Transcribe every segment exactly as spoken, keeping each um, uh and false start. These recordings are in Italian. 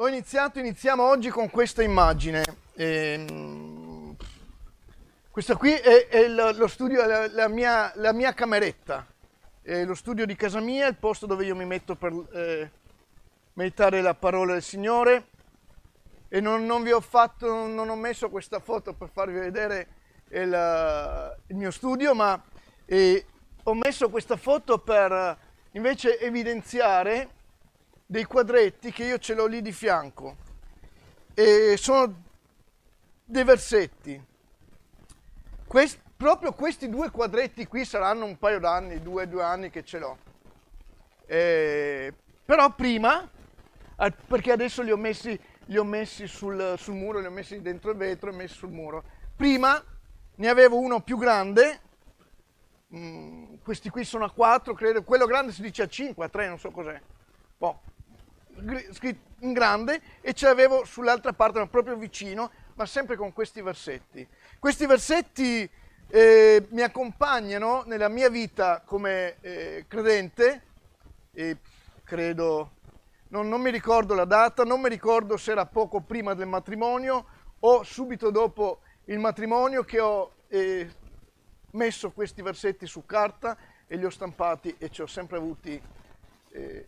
ho iniziato, iniziamo oggi con questa immagine. Ehm, questa qui è, è lo, lo studio, la, la, mia, la mia cameretta, è lo studio di casa mia, il posto dove io mi metto per eh, meditare la parola del Signore. E non, non vi ho fatto, non ho messo questa foto per farvi vedere il, il mio studio, ma eh, ho messo questa foto per invece evidenziare dei quadretti che io ce l'ho lì di fianco. E sono dei versetti. Quest, proprio questi due quadretti qui saranno un paio d'anni, due, due anni che ce l'ho. Eh, però prima, perché adesso li ho messi, li ho messi sul, sul muro, li ho messi dentro il vetro e messi sul muro. Prima ne avevo uno più grande, mm, questi qui sono a quattro, credo, quello grande si dice a cinque, a tre, non so cos'è. Boh, scritto in grande, e ce l'avevo sull'altra parte, ma proprio vicino, ma sempre con questi versetti. Questi versetti eh, mi accompagnano nella mia vita come eh, credente, e credo, non, non mi ricordo la data, non mi ricordo se era poco prima del matrimonio o subito dopo il matrimonio, che ho eh, messo questi versetti su carta e li ho stampati e ci ho sempre avuti eh,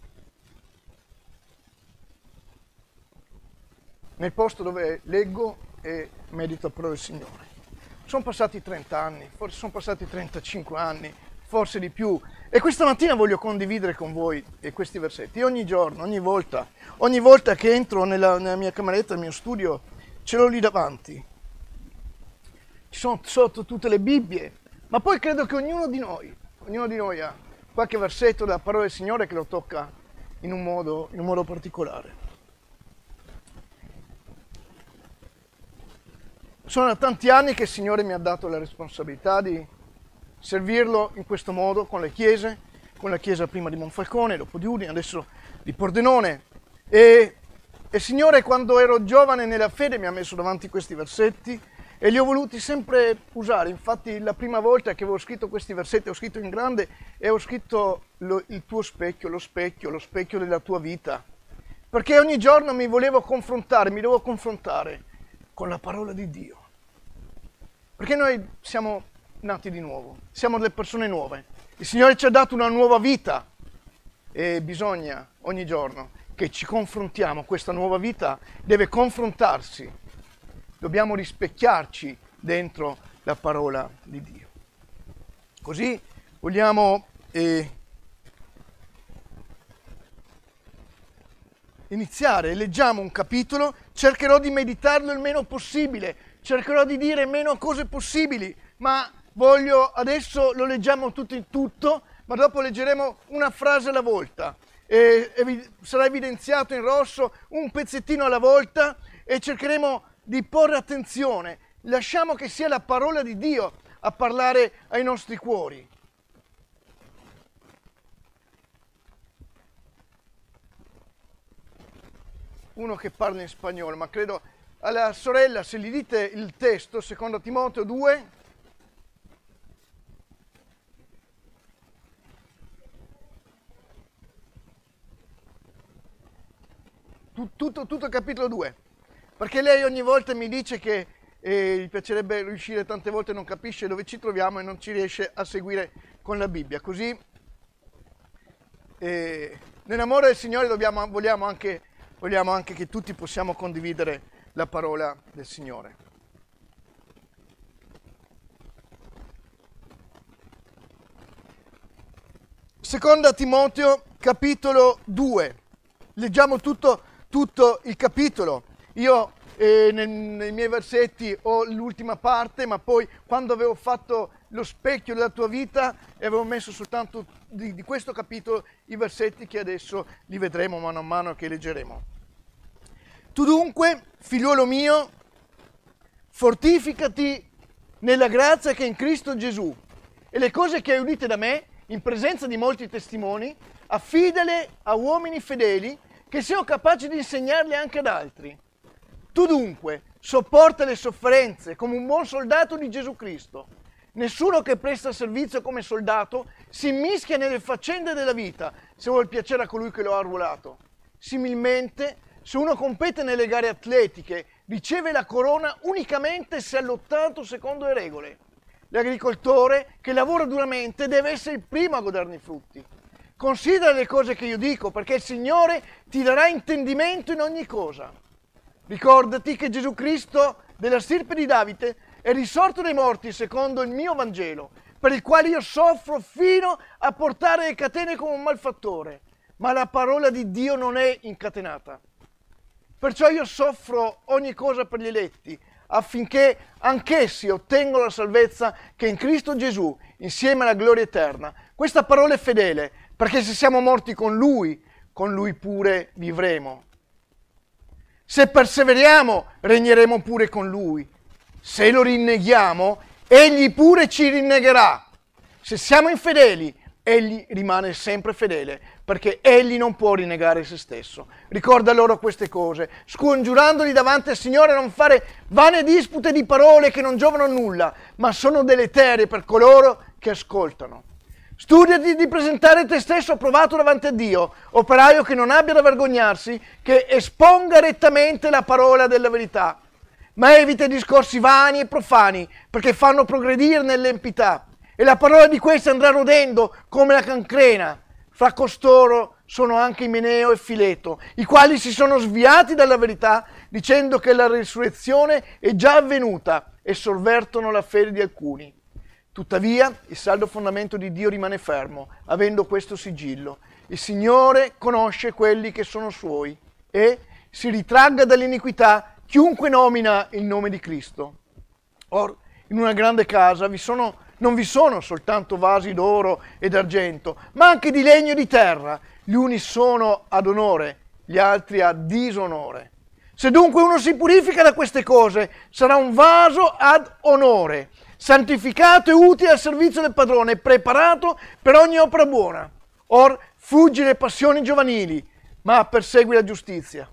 nel posto dove leggo e medito la parola del Signore. Sono passati trenta anni, forse sono passati trentacinque anni, forse di più, e questa mattina voglio condividere con voi questi versetti. Io ogni giorno, ogni volta, ogni volta che entro nella, nella mia cameretta, nel mio studio, ce l'ho lì davanti. Ci sono sotto tutte le Bibbie, ma poi credo che ognuno di noi, ognuno di noi ha qualche versetto della parola del Signore che lo tocca in un modo, in un modo particolare. Sono da tanti anni che il Signore mi ha dato la responsabilità di servirlo in questo modo con le chiese, con la chiesa prima di Monfalcone, dopo di Udine, adesso di Pordenone. E il Signore, quando ero giovane nella fede, mi ha messo davanti questi versetti e li ho voluti sempre usare. Infatti la prima volta che avevo scritto questi versetti, ho scritto in grande e ho scritto lo, il tuo specchio, lo specchio, lo specchio della tua vita. Perché ogni giorno mi volevo confrontare, mi dovevo confrontare con la parola di Dio. Perché noi siamo nati di nuovo, siamo delle persone nuove. Il Signore ci ha dato una nuova vita e bisogna ogni giorno che ci confrontiamo. Questa nuova vita deve confrontarsi. Dobbiamo rispecchiarci dentro la parola di Dio. Così vogliamo eh, iniziare. Leggiamo un capitolo, cercherò di meditarlo il meno possibile, cercherò di dire meno cose possibili, ma voglio, adesso lo leggiamo tutto in tutto, ma dopo leggeremo una frase alla volta. E, e sarà evidenziato in rosso un pezzettino alla volta e cercheremo di porre attenzione. Lasciamo che sia la parola di Dio a parlare ai nostri cuori. Uno che parla in spagnolo, ma credo alla sorella, se gli dite il testo, secondo Timoteo due, tutto, tutto il capitolo due, perché lei ogni volta mi dice che eh, gli piacerebbe riuscire, tante volte non capisce dove ci troviamo e non ci riesce a seguire con la Bibbia. Così eh, nell'amore del Signore dobbiamo, vogliamo, anche, vogliamo anche che tutti possiamo condividere la parola del Signore. Seconda Timoteo, capitolo due. Leggiamo tutto, tutto il capitolo. Io eh, nei, nei miei versetti ho l'ultima parte, ma poi quando avevo fatto lo specchio della tua vita avevo messo soltanto di, di questo capitolo i versetti che adesso li vedremo mano a mano che leggeremo. Tu dunque, figliuolo mio, fortificati nella grazia che è in Cristo Gesù, e le cose che hai udite da me, in presenza di molti testimoni, affidale a uomini fedeli che siano capaci di insegnarle anche ad altri. Tu dunque, sopporta le sofferenze come un buon soldato di Gesù Cristo. Nessuno che presta servizio come soldato si immischia nelle faccende della vita se vuol piacere a colui che lo ha arruolato. Similmente, se uno compete nelle gare atletiche, riceve la corona unicamente se ha lottato secondo le regole. L'agricoltore che lavora duramente deve essere il primo a goderne i frutti. Considera le cose che io dico, perché il Signore ti darà intendimento in ogni cosa. Ricordati che Gesù Cristo, della stirpe di Davide, è risorto dai morti secondo il mio Vangelo, per il quale io soffro fino a portare le catene come un malfattore, ma la parola di Dio non è incatenata. Perciò io soffro ogni cosa per gli eletti, affinché anch'essi ottengano la salvezza che è in Cristo Gesù, insieme alla gloria eterna. Questa parola è fedele, perché se siamo morti con Lui, con Lui pure vivremo. Se perseveriamo, regneremo pure con Lui. Se lo rinneghiamo, Egli pure ci rinnegherà. Se siamo infedeli, Egli rimane sempre fedele, perché Egli non può rinnegare se stesso. Ricorda loro queste cose, scongiurandoli davanti al Signore a non fare vane dispute di parole che non giovano a nulla, ma sono deleterie per coloro che ascoltano. Studiati di presentare te stesso approvato davanti a Dio, operaio che non abbia da vergognarsi, che esponga rettamente la parola della verità. Ma evita discorsi vani e profani, perché fanno progredire nell'empità, e la parola di questi andrà rodendo come la cancrena. Fra costoro sono anche Imeneo e Fileto, i quali si sono sviati dalla verità, dicendo che la risurrezione è già avvenuta, e sovvertono la fede di alcuni. Tuttavia, il saldo fondamento di Dio rimane fermo, avendo questo sigillo. Il Signore conosce quelli che sono suoi, e si ritragga dall'iniquità chiunque nomina il nome di Cristo. Or, in una grande casa vi sono, non vi sono soltanto vasi d'oro e d'argento, ma anche di legno e di terra. Gli uni sono ad onore, gli altri a disonore. Se dunque uno si purifica da queste cose, sarà un vaso ad onore, santificato e utile al servizio del padrone, preparato per ogni opera buona. Or, fuggi le passioni giovanili, ma persegui la giustizia,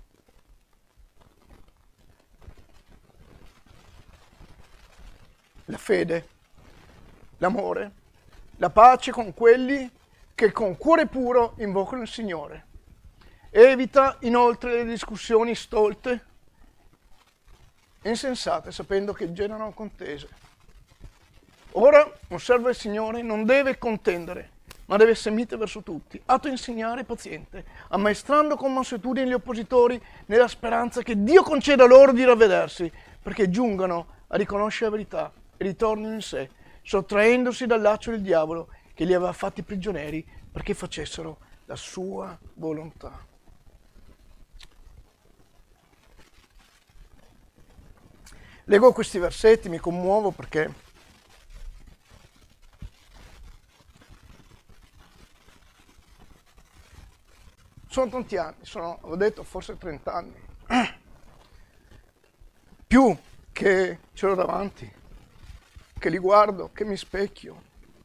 la fede, l'amore, la pace con quelli che con cuore puro invocano il Signore. Evita inoltre le discussioni stolte e insensate, sapendo che generano contese. Ora un servo del Signore non deve contendere, ma deve essere mite verso tutti, atto a insegnare e paziente, ammaestrando con mansuetudine gli oppositori nella speranza che Dio conceda loro di ravvedersi, perché giungano a riconoscere la verità e ritornino in sé, sottraendosi dal laccio del diavolo che li aveva fatti prigionieri perché facessero la sua volontà. Leggo questi versetti, mi commuovo perché sono tanti anni, sono, ho detto, forse trenta anni, più che ce l'ho davanti, che li guardo, che mi specchio.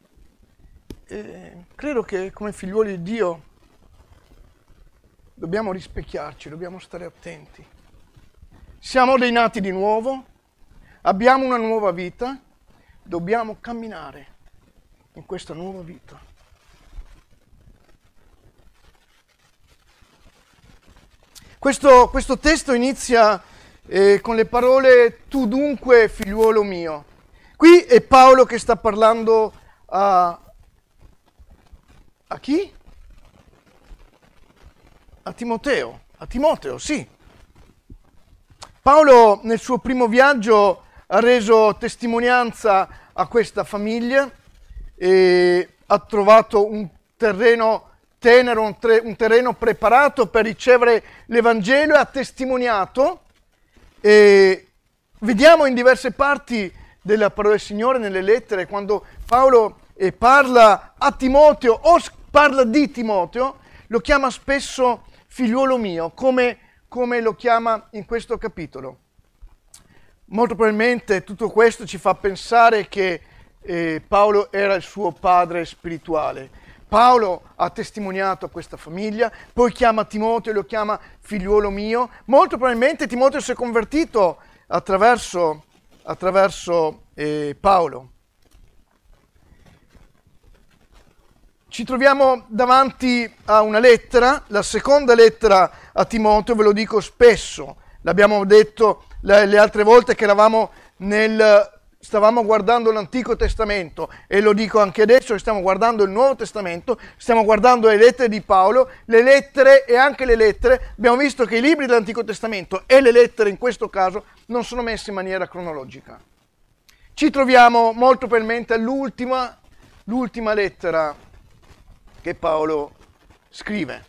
E credo che come figliuoli di Dio dobbiamo rispecchiarci, dobbiamo stare attenti. Siamo dei nati di nuovo, abbiamo una nuova vita, dobbiamo camminare in questa nuova vita. Questo, questo testo inizia eh, con le parole "tu dunque, figliuolo mio". Qui è Paolo che sta parlando a, a chi? A Timoteo, a Timoteo, sì. Paolo nel suo primo viaggio ha reso testimonianza a questa famiglia e ha trovato un terreno tenero, un, tre, un terreno preparato per ricevere l'Evangelo e ha testimoniato. E vediamo in diverse parti della parola del Signore, nelle lettere, quando Paolo eh, parla a Timoteo o parla di Timoteo, lo chiama spesso figliuolo mio, come, come lo chiama in questo capitolo. Molto probabilmente tutto questo ci fa pensare che eh, Paolo era il suo padre spirituale. Paolo ha testimoniato a questa famiglia, poi chiama Timoteo e lo chiama figliuolo mio. Molto probabilmente Timoteo si è convertito attraverso, attraverso eh, Paolo. Ci troviamo davanti a una lettera, la seconda lettera a Timoteo, ve lo dico spesso, l'abbiamo detto le, le altre volte che eravamo nel... stavamo guardando l'Antico Testamento e lo dico anche adesso che stiamo guardando il Nuovo Testamento, stiamo guardando le lettere di Paolo, le lettere e anche le lettere, abbiamo visto che i libri dell'Antico Testamento e le lettere in questo caso non sono messi in maniera cronologica. Ci troviamo molto probabilmente all'ultima, l'ultima lettera che Paolo scrive.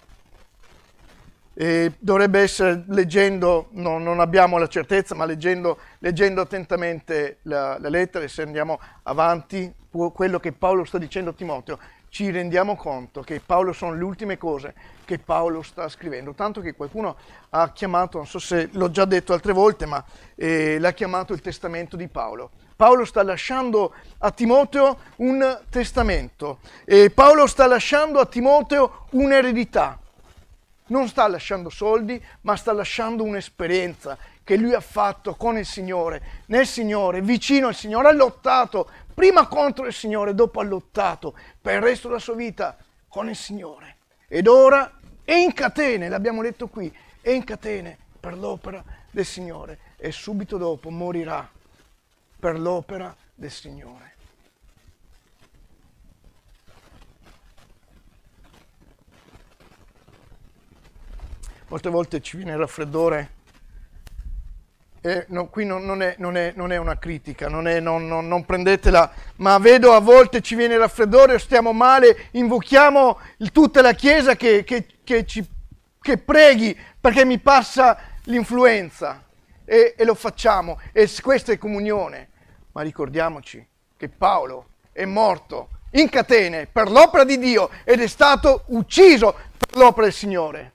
E dovrebbe essere, leggendo, no, non abbiamo la certezza, ma leggendo, leggendo attentamente la, la lettera, e se andiamo avanti, quello che Paolo sta dicendo a Timoteo, ci rendiamo conto che Paolo sono le ultime cose che Paolo sta scrivendo, tanto che qualcuno ha chiamato, non so se l'ho già detto altre volte, ma eh, l'ha chiamato il testamento di Paolo. Paolo sta lasciando a Timoteo un testamento, e Paolo sta lasciando a Timoteo un'eredità. Non sta lasciando soldi, ma sta lasciando un'esperienza che lui ha fatto con il Signore, nel Signore, vicino al Signore, ha lottato prima contro il Signore, dopo ha lottato per il resto della sua vita con il Signore. Ed ora è in catene, l'abbiamo detto qui, è in catene per l'opera del Signore e subito dopo morirà per l'opera del Signore. Molte volte ci viene il raffreddore, e no, qui non, non, è, non, è, non è una critica, non, è, non, non, non prendetela, ma vedo a volte ci viene il raffreddore, stiamo male, invochiamo il, tutta la Chiesa che, che, che, ci, che preghi perché mi passa l'influenza, e, e lo facciamo, e questa è comunione, ma ricordiamoci che Paolo è morto in catene per l'opera di Dio ed è stato ucciso per l'opera del Signore.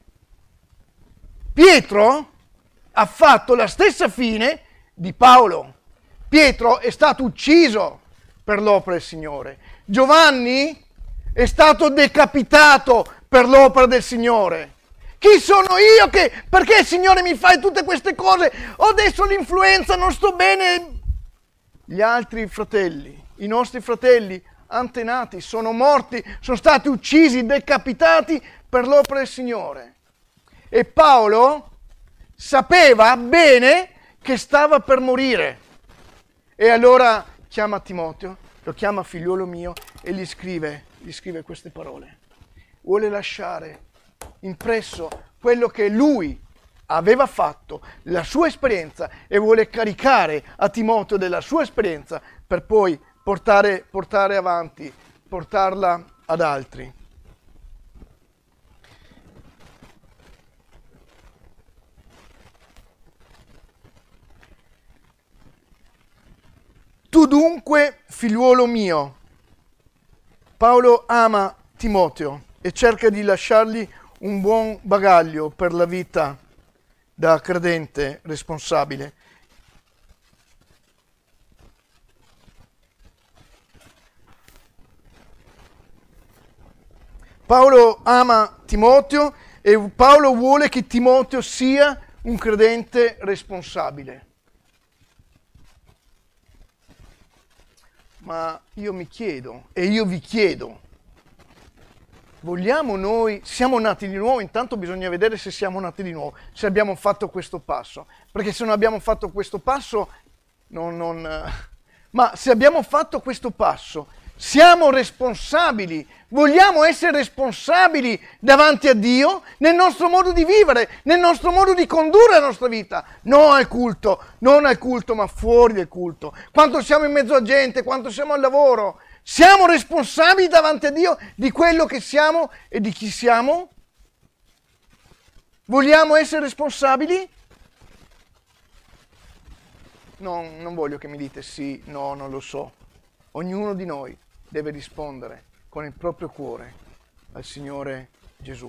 Pietro ha fatto la stessa fine di Paolo. Pietro è stato ucciso per l'opera del Signore. Giovanni è stato decapitato per l'opera del Signore. Chi sono io che, perché il Signore mi fa tutte queste cose? Ho adesso l'influenza, non sto bene. Gli altri fratelli, i nostri fratelli antenati sono morti, sono stati uccisi, decapitati per l'opera del Signore. E Paolo sapeva bene che stava per morire. E allora chiama Timoteo, lo chiama figliuolo mio e gli scrive, gli scrive queste parole. Vuole lasciare impresso quello che lui aveva fatto, la sua esperienza, e vuole caricare a Timoteo della sua esperienza per poi portare, portare avanti, portarla ad altri. Tu dunque, figliuolo mio, Paolo ama Timoteo e cerca di lasciargli un buon bagaglio per la vita da credente responsabile. Paolo ama Timoteo e Paolo vuole che Timoteo sia un credente responsabile. Ma io mi chiedo, e io vi chiedo, vogliamo noi, siamo nati di nuovo? Intanto bisogna vedere se siamo nati di nuovo, se abbiamo fatto questo passo, perché se non abbiamo fatto questo passo, non, non, ma se abbiamo fatto questo passo, siamo responsabili, vogliamo essere responsabili davanti a Dio nel nostro modo di vivere, nel nostro modo di condurre la nostra vita, non al culto, non al culto ma fuori del culto, quando siamo in mezzo a gente, quando siamo al lavoro, siamo responsabili davanti a Dio di quello che siamo e di chi siamo? Vogliamo essere responsabili? Non, non voglio che mi dite sì, no, non lo so. Ognuno di noi deve rispondere con il proprio cuore al Signore Gesù.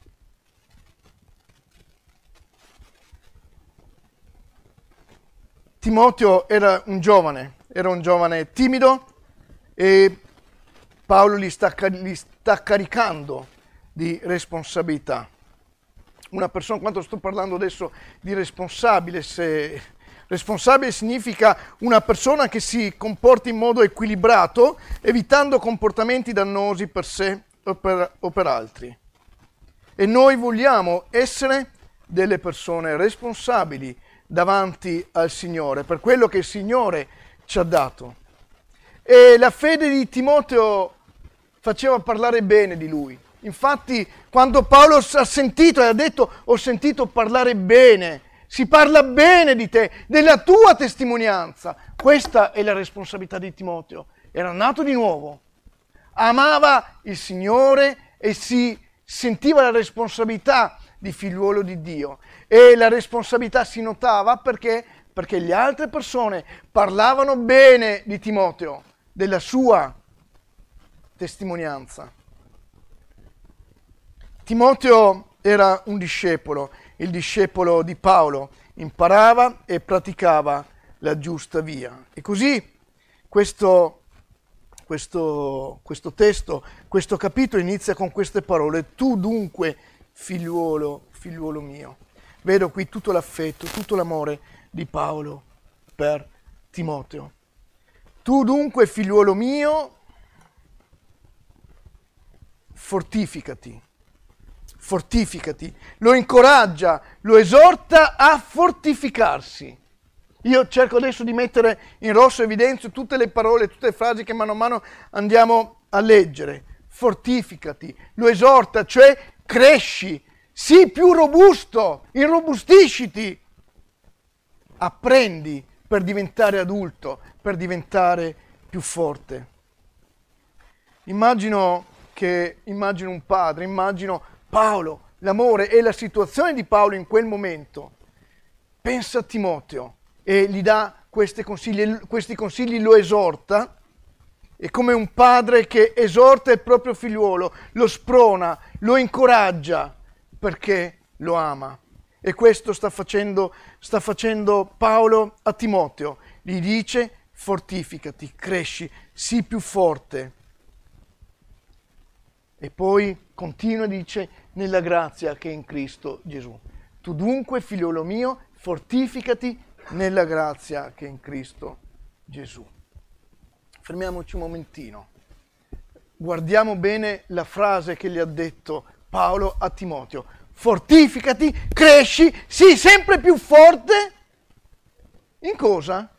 Timoteo era un giovane, era un giovane timido e Paolo li sta, li sta caricando di responsabilità. Una persona, quando sto parlando adesso di responsabile, se... Responsabile significa una persona che si comporta in modo equilibrato, evitando comportamenti dannosi per sé o per, o per altri. e noi vogliamo essere delle persone responsabili davanti al Signore, per quello che il Signore ci ha dato. E la fede di Timoteo faceva parlare bene di lui. Infatti, quando Paolo ha sentito e ha detto ho sentito parlare bene, si parla bene di te, della tua testimonianza. Questa è la responsabilità di Timoteo. Era nato di nuovo, amava il Signore e si sentiva la responsabilità di figliuolo di Dio. E la responsabilità si notava perché, perché le altre persone parlavano bene di Timoteo, della sua testimonianza. Timoteo era un discepolo, il discepolo di Paolo, imparava e praticava la giusta via. E così questo, questo, questo testo, questo capitolo inizia con queste parole: tu dunque, figliuolo, figliuolo mio. Vedo qui tutto l'affetto, tutto l'amore di Paolo per Timoteo. Tu dunque, figliuolo mio, fortificati. Fortificati, lo incoraggia, lo esorta a fortificarsi. Io cerco adesso di mettere in rosso evidenzio tutte le parole, tutte le frasi che mano a mano andiamo a leggere. Fortificati, lo esorta, cioè cresci, sii più robusto, irrobustisciti. Apprendi per diventare adulto, per diventare più forte. Immagino che, immagino un padre, immagino Paolo, l'amore e la situazione di Paolo in quel momento. Pensa a Timoteo e gli dà questi consigli, questi consigli lo esorta, è come un padre che esorta il proprio figliuolo, lo sprona, lo incoraggia perché lo ama. E questo sta facendo, sta facendo Paolo a Timoteo. Gli dice: fortificati, cresci, sii più forte. E poi continua e dice: nella grazia che è in Cristo Gesù. Tu dunque, figliolo mio, fortificati nella grazia che è in Cristo Gesù. Fermiamoci un momentino. Guardiamo bene la frase che gli ha detto Paolo a Timoteo. Fortificati, cresci, sii sempre più forte. In cosa?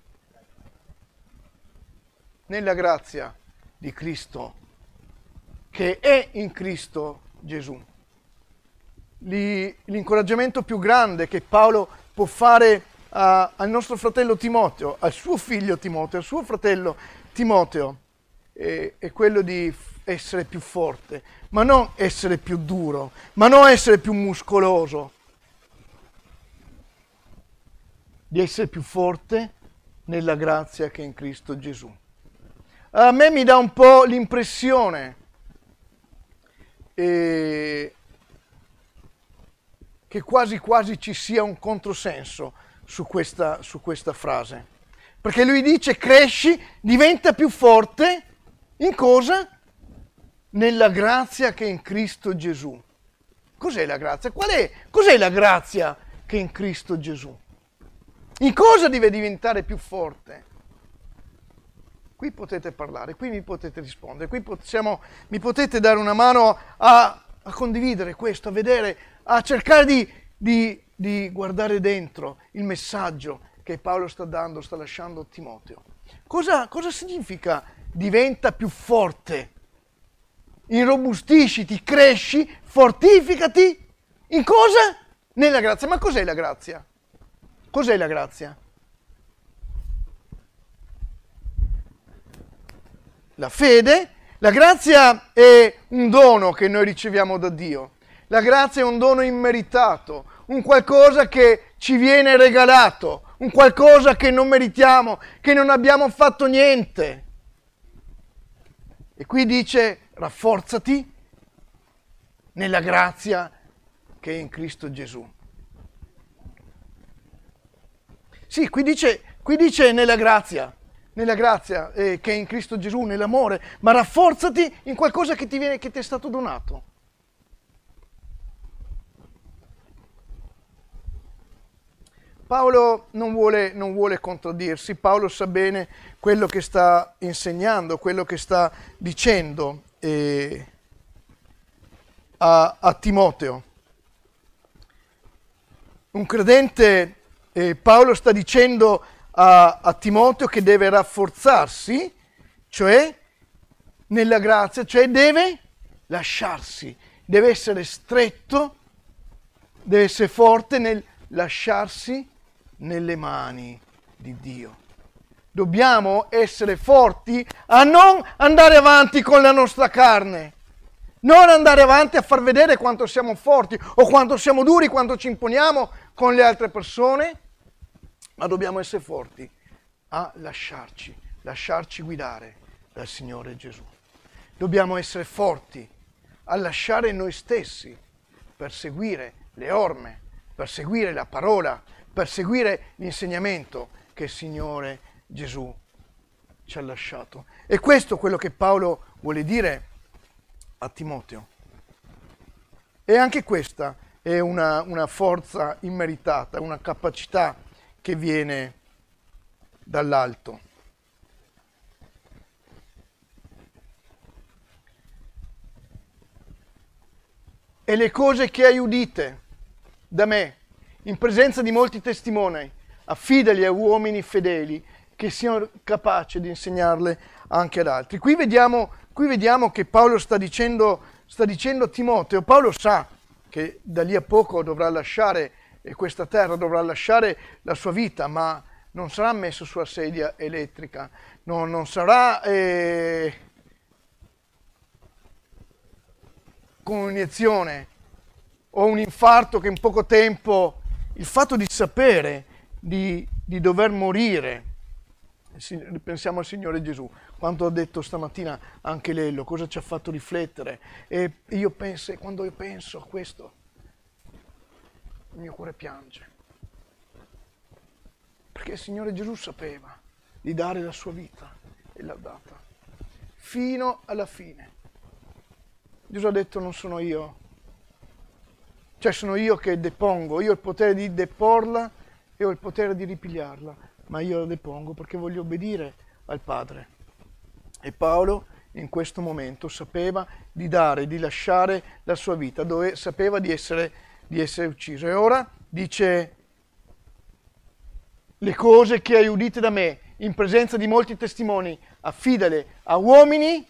Nella grazia di Cristo, che è in Cristo Gesù. L'incoraggiamento più grande che Paolo può fare a, al nostro fratello Timoteo, al suo figlio Timoteo, al suo fratello Timoteo, è, è quello di essere più forte, ma non essere più duro, ma non essere più muscoloso, di essere più forte nella grazia che è in Cristo Gesù. A me mi dà un po' l'impressione eh, che quasi quasi ci sia un controsenso su questa, su questa frase. Perché lui dice: cresci, diventa più forte, in cosa? Nella grazia che è in Cristo Gesù. Cos'è la grazia? Qual è? Cos'è la grazia che è in Cristo Gesù? In cosa deve diventare più forte? Qui potete parlare, qui mi potete rispondere, qui possiamo, mi potete dare una mano a, a condividere questo, a vedere, a cercare di, di, di guardare dentro il messaggio che Paolo sta dando, sta lasciando a Timoteo. Cosa, cosa significa diventa più forte? Irrobustisciti, cresci, fortificati. In cosa? Nella grazia. Ma cos'è la grazia? Cos'è la grazia? La fede. La grazia è un dono che noi riceviamo da Dio. La grazia è un dono immeritato, un qualcosa che ci viene regalato, un qualcosa che non meritiamo, che non abbiamo fatto niente. E qui dice: rafforzati nella grazia che è in Cristo Gesù. Sì, qui dice, qui dice nella grazia, nella grazia eh, che è in Cristo Gesù, nell'amore, ma rafforzati in qualcosa che ti viene, che ti è stato donato. Paolo non vuole, non vuole contraddirsi, Paolo sa bene quello che sta insegnando, quello che sta dicendo. E, a, a Timoteo. Un credente, eh, Paolo sta dicendo a, a Timoteo che deve rafforzarsi, cioè nella grazia, cioè deve lasciarsi, deve essere stretto, deve essere forte nel lasciarsi nelle mani di Dio. Dobbiamo essere forti a non andare avanti con la nostra carne, non andare avanti a far vedere quanto siamo forti o quanto siamo duri, quanto ci imponiamo con le altre persone, ma dobbiamo essere forti a lasciarci, lasciarci guidare dal Signore Gesù. Dobbiamo essere forti a lasciare noi stessi per seguire le orme, per seguire la parola, per seguire l'insegnamento che il Signore Gesù ci ha lasciato. E questo è quello che Paolo vuole dire a Timoteo. E anche questa è una, una forza immeritata, una capacità che viene dall'alto. E le cose che hai udite da me, in presenza di molti testimoni, affidali a uomini fedeli che siano capaci di insegnarle anche ad altri. Qui vediamo, qui vediamo che Paolo sta dicendo, sta dicendo a Timoteo, Paolo sa che da lì a poco dovrà lasciare questa terra, dovrà lasciare la sua vita, ma non sarà messo sulla sedia elettrica, no, non sarà eh, con un'iniezione o un infarto che in poco tempo, il fatto di sapere di, di dover morire, pensiamo al Signore Gesù, quanto ha detto stamattina anche Lello, cosa ci ha fatto riflettere, e io penso, quando io penso a questo, il mio cuore piange, perché il Signore Gesù sapeva di dare la sua vita e l'ha data fino alla fine. Gesù ha detto: non sono io, cioè sono io che depongo, io ho il potere di deporla e ho il potere di ripigliarla, ma io la depongo perché voglio obbedire al Padre. E Paolo in questo momento sapeva di dare, di lasciare la sua vita, dove sapeva di essere, di essere ucciso. E ora dice: le cose che hai udite da me, in presenza di molti testimoni, affidale a uomini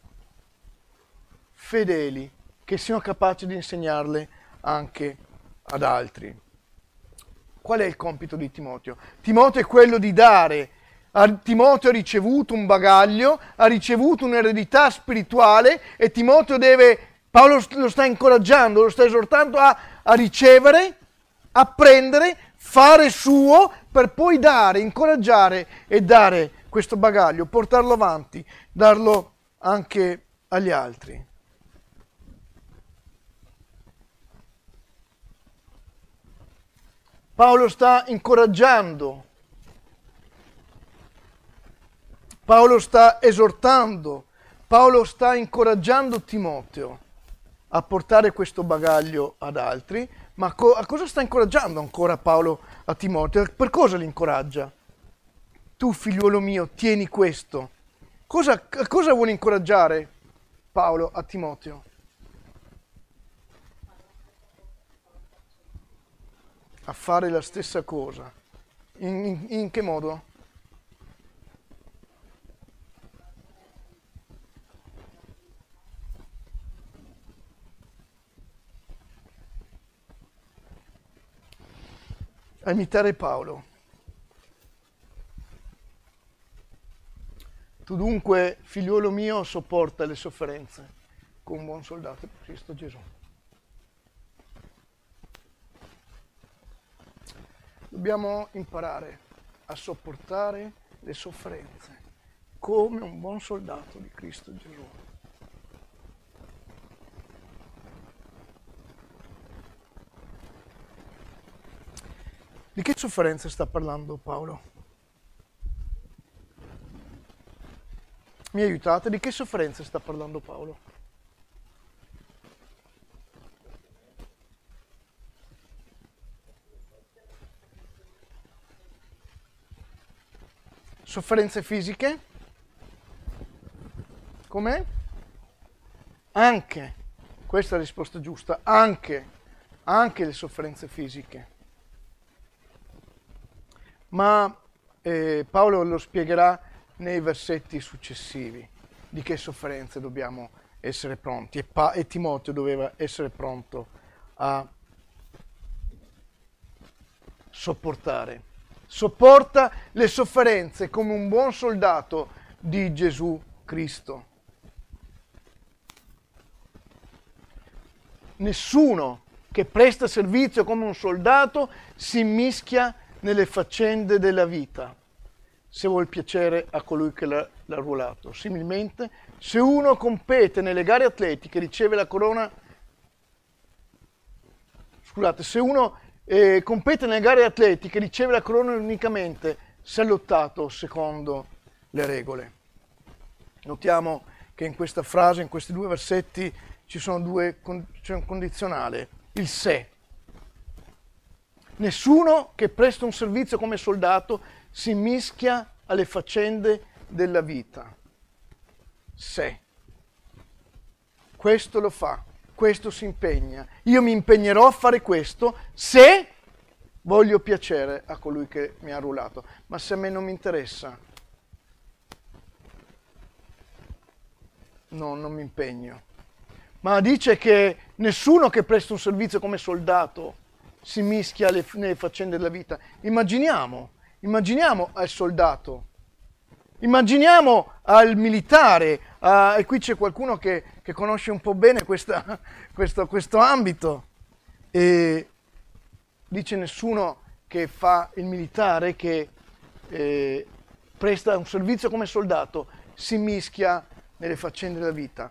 fedeli, che siano capaci di insegnarle anche ad altri. Qual è il compito di Timoteo? Timoteo è quello di dare. Timoteo ha ricevuto un bagaglio, ha ricevuto un'eredità spirituale e Timoteo deve, Paolo lo sta incoraggiando, lo sta esortando a, a ricevere, a prendere, fare suo, per poi dare, incoraggiare e dare questo bagaglio, portarlo avanti, darlo anche agli altri. Paolo sta incoraggiando, Paolo sta esortando, Paolo sta incoraggiando Timoteo a portare questo bagaglio ad altri, ma co- a cosa sta incoraggiando ancora Paolo a Timoteo? Per cosa li incoraggia? Tu, figliuolo mio, tieni questo. Cosa, cosa vuole incoraggiare Paolo a Timoteo? A fare la stessa cosa. In, in, in che modo? A imitare Paolo. Tu dunque, figliuolo mio, sopporta le sofferenze come un buon soldato di Cristo Gesù. Dobbiamo imparare a sopportare le sofferenze come un buon soldato di Cristo Gesù. Di che sofferenze sta parlando Paolo? Mi aiutate? Di che sofferenze sta parlando Paolo? Sofferenze fisiche? Come? Anche Questa è la risposta giusta, anche, anche le sofferenze fisiche. Ma eh, Paolo lo spiegherà nei versetti successivi di che sofferenze dobbiamo essere pronti, e, pa- e Timoteo doveva essere pronto a sopportare. Sopporta le sofferenze come un buon soldato di Gesù Cristo. Nessuno che presta servizio come un soldato si immischia nelle faccende della vita, se vuol piacere a colui che l'ha, l'ha arruolato. Similmente, se uno compete nelle gare atletiche, riceve la corona. Scusate, se uno eh, compete nelle gare atletiche, riceve la corona unicamente se ha lottato secondo le regole. Notiamo che in questa frase, in questi due versetti, ci sono due, c'è un condizionale, il se. Nessuno che presta un servizio come soldato si immischia alle faccende della vita. Se. Questo lo fa, questo si impegna. Io mi impegnerò a fare questo se voglio piacere a colui che mi ha arruolato. Ma se a me non mi interessa, no, non mi impegno. Ma dice che nessuno che presta un servizio come soldato si mischia alle, nelle faccende della vita. Immaginiamo, immaginiamo al soldato, immaginiamo al militare, uh, e qui c'è qualcuno che, che conosce un po' bene questa, questo, questo ambito, e dice nessuno che fa il militare, che eh, presta un servizio come soldato, si mischia nelle faccende della vita.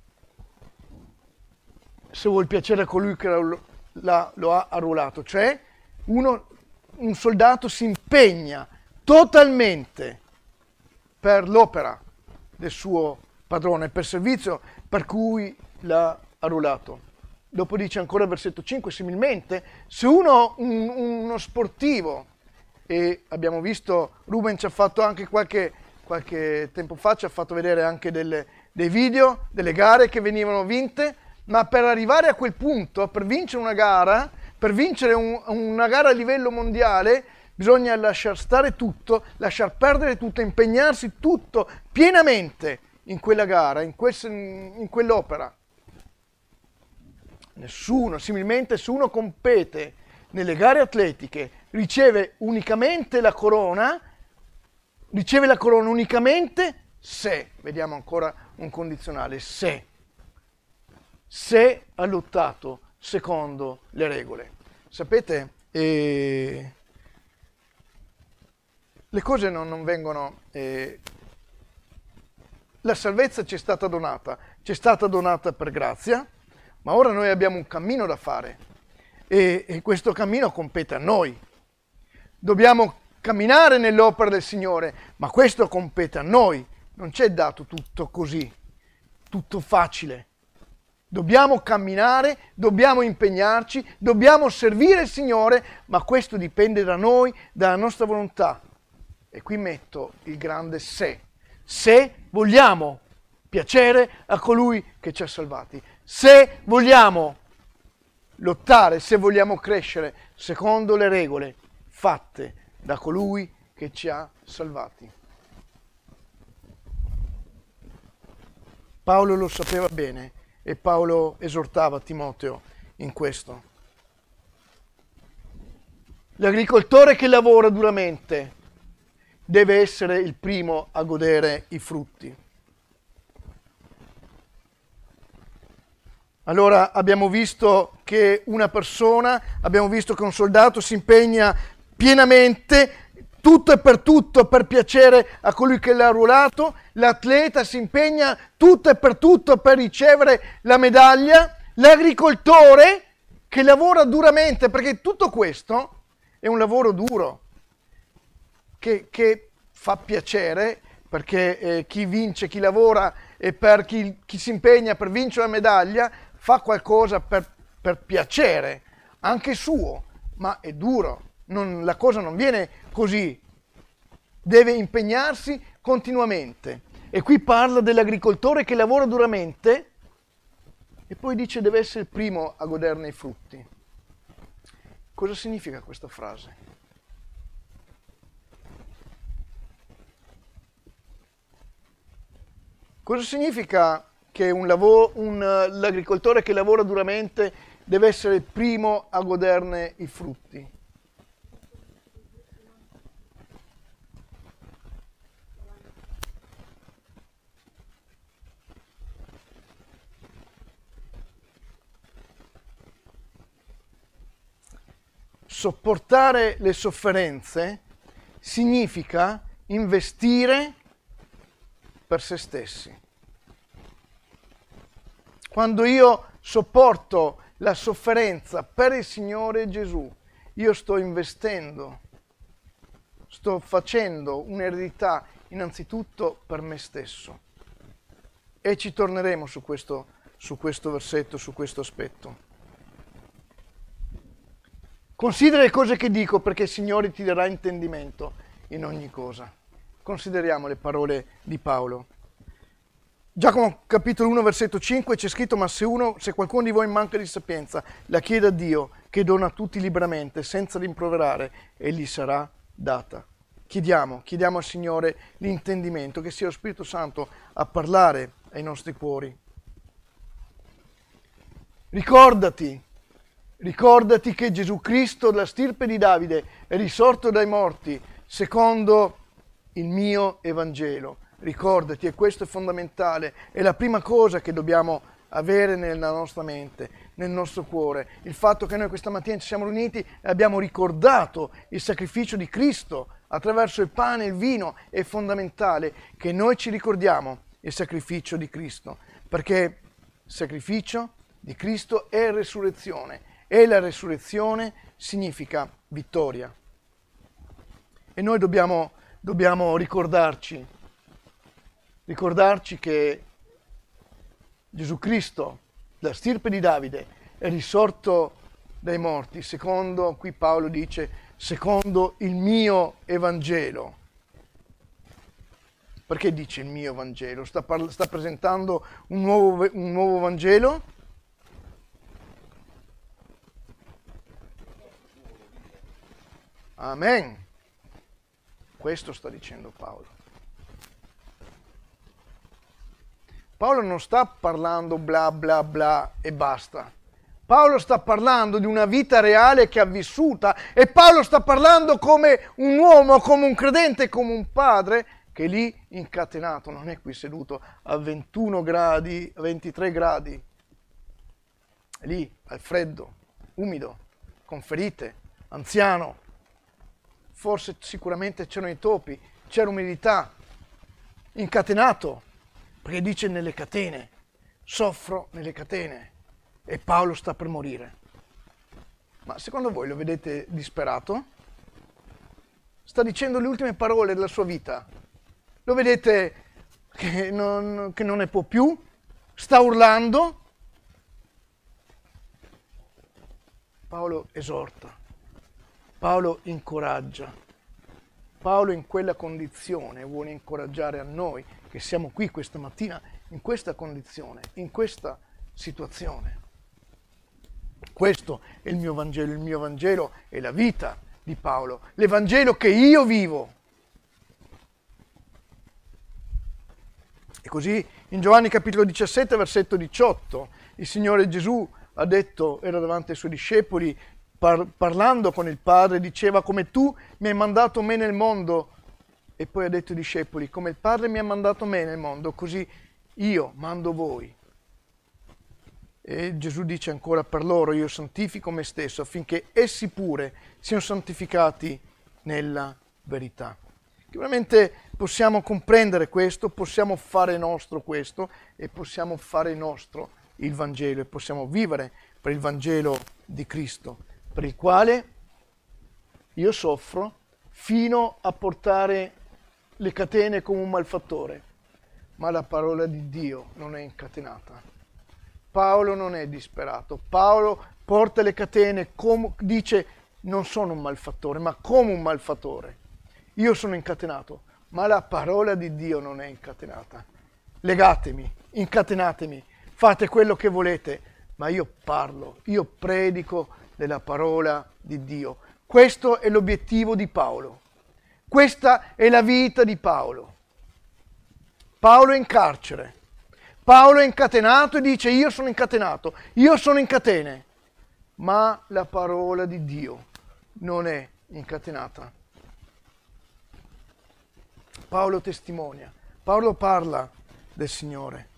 Se vuol piacere a colui che lo, la, lo ha arruolato, cioè uno, un soldato si impegna totalmente per l'opera del suo padrone, per il servizio per cui l'ha arruolato. Dopo dice ancora il versetto cinque, similmente, se uno, un, uno sportivo, e abbiamo visto, Ruben ci ha fatto anche qualche, qualche tempo fa, ci ha fatto vedere anche delle, dei video, delle gare che venivano vinte, ma per arrivare a quel punto, per vincere una gara, per vincere un, una gara a livello mondiale, bisogna lasciar stare tutto, lasciar perdere tutto, impegnarsi tutto pienamente in quella gara, in, quel, in quell'opera. Nessuno, similmente, se uno compete nelle gare atletiche, riceve unicamente la corona, riceve la corona unicamente se, vediamo ancora un condizionale, se. se ha lottato secondo le regole. Sapete, eh, le cose non, non vengono... Eh, la salvezza ci è stata donata, ci è stata donata per grazia, ma ora noi abbiamo un cammino da fare e, e questo cammino compete a noi. Dobbiamo camminare nell'opera del Signore, ma questo compete a noi. Non c'è dato tutto così, tutto facile. Dobbiamo camminare, dobbiamo impegnarci, dobbiamo servire il Signore, ma questo dipende da noi, dalla nostra volontà. E qui metto il grande se. Se vogliamo piacere a colui che ci ha salvati, se vogliamo lottare, se vogliamo crescere secondo le regole fatte da colui che ci ha salvati. Paolo lo sapeva bene. E Paolo esortava Timoteo in questo. L'agricoltore che lavora duramente deve essere il primo a godere i frutti. Allora abbiamo visto che una persona, abbiamo visto che un soldato si impegna pienamente, tutto e per tutto per piacere a colui che l'ha arruolato, l'atleta si impegna tutto e per tutto per ricevere la medaglia, l'agricoltore che lavora duramente, perché tutto questo è un lavoro duro, che, che fa piacere, perché eh, chi vince, chi lavora e per chi, chi si impegna per vincere la medaglia, fa qualcosa per, per piacere, anche suo, ma è duro. Non, la cosa non viene così, deve impegnarsi continuamente. E qui parla dell'agricoltore che lavora duramente E poi dice deve essere il primo a goderne i frutti. Cosa significa questa frase? Cosa significa che un lavoro, un, l'agricoltore che lavora duramente deve essere il primo a goderne i frutti? Sopportare le sofferenze significa investire per se stessi. Quando io sopporto la sofferenza per il Signore Gesù, io sto investendo, sto facendo un'eredità innanzitutto per me stesso. E ci torneremo su questo, su questo versetto, su questo aspetto. Considera le cose che dico perché il Signore ti darà intendimento in ogni cosa. Consideriamo le parole di Paolo. Giacomo capitolo uno versetto cinque c'è scritto: ma se uno, se qualcuno di voi manca di sapienza, la chieda a Dio che dona a tutti liberamente senza rimproverare e gli sarà data. Chiediamo, chiediamo al Signore l'intendimento, che sia lo Spirito Santo a parlare ai nostri cuori. Ricordati, ricordati che Gesù Cristo, la stirpe di Davide, è risorto dai morti secondo il mio Evangelo. Ricordati, e questo è fondamentale, è la prima cosa che dobbiamo avere nella nostra mente, nel nostro cuore. Il fatto che noi questa mattina ci siamo riuniti e abbiamo ricordato il sacrificio di Cristo attraverso il pane e il vino è fondamentale che noi ci ricordiamo il sacrificio di Cristo, perché il sacrificio di Cristo è resurrezione e la resurrezione significa vittoria. E noi dobbiamo, dobbiamo ricordarci Ricordarci che Gesù Cristo, la stirpe di Davide, è risorto dai morti, secondo, qui Paolo dice, secondo il mio Evangelo. Perché dice il mio Vangelo? Sta, parla, sta presentando un nuovo, un nuovo Vangelo? Amen. Questo sta dicendo Paolo. Paolo non sta parlando bla bla bla e basta. Paolo sta parlando di una vita reale che ha vissuta e Paolo sta parlando come un uomo, come un credente, come un padre che è lì incatenato, non è qui seduto a ventuno gradi, a ventitré gradi, è lì al freddo, umido, con ferite, anziano. Forse sicuramente c'erano i topi, c'era umidità, incatenato. Perché dice nelle catene, soffro nelle catene e Paolo sta per morire. Ma secondo voi lo vedete disperato? Sta dicendo le ultime parole della sua vita. Lo vedete che non, che non ne può più? Sta urlando? Paolo esorta, Paolo incoraggia. Paolo in quella condizione vuole incoraggiare a noi che siamo qui questa mattina in questa condizione, in questa situazione. Questo è il mio Vangelo, il mio Vangelo è la vita di Paolo, l'Evangelo che io vivo. E così in Giovanni capitolo diciassette, versetto diciotto, il Signore Gesù ha detto, era davanti ai suoi discepoli, par- parlando con il Padre, diceva: come tu mi hai mandato me nel mondo, e poi ha detto ai discepoli: come il Padre mi ha mandato me nel mondo, così io mando voi. E Gesù dice ancora: per loro io santifico me stesso, affinché essi pure siano santificati nella verità. Sicuramente possiamo comprendere questo, possiamo fare nostro questo e possiamo fare nostro il Vangelo e possiamo vivere per il Vangelo di Cristo, per il quale io soffro fino a portare le catene come un malfattore, ma la parola di Dio non è incatenata. Paolo non è disperato, Paolo porta le catene, come, dice non sono un malfattore, ma come un malfattore. Io sono incatenato, ma la parola di Dio non è incatenata. Legatemi, incatenatemi, fate quello che volete, ma io parlo, io predico della parola di Dio. Questo è l'obiettivo di Paolo. Questa è la vita di Paolo. Paolo è in carcere. Paolo è incatenato e dice: io sono incatenato, io sono in catene. Ma la parola di Dio non è incatenata. Paolo testimonia, Paolo parla del Signore.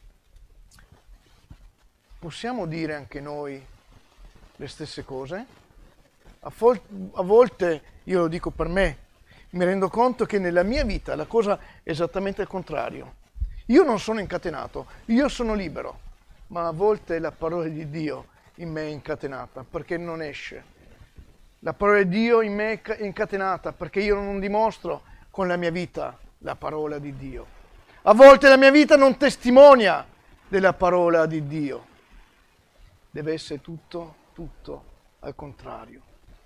Possiamo dire anche noi le stesse cose? A, fol- a volte, io lo dico per me, mi rendo conto che nella mia vita la cosa è esattamente il contrario. Io non sono incatenato, io sono libero, ma a volte la parola di Dio in me è incatenata perché non esce. La parola di Dio in me è incatenata perché io non dimostro con la mia vita la parola di Dio. A volte la mia vita non testimonia della parola di Dio. Deve essere tutto, tutto al contrario.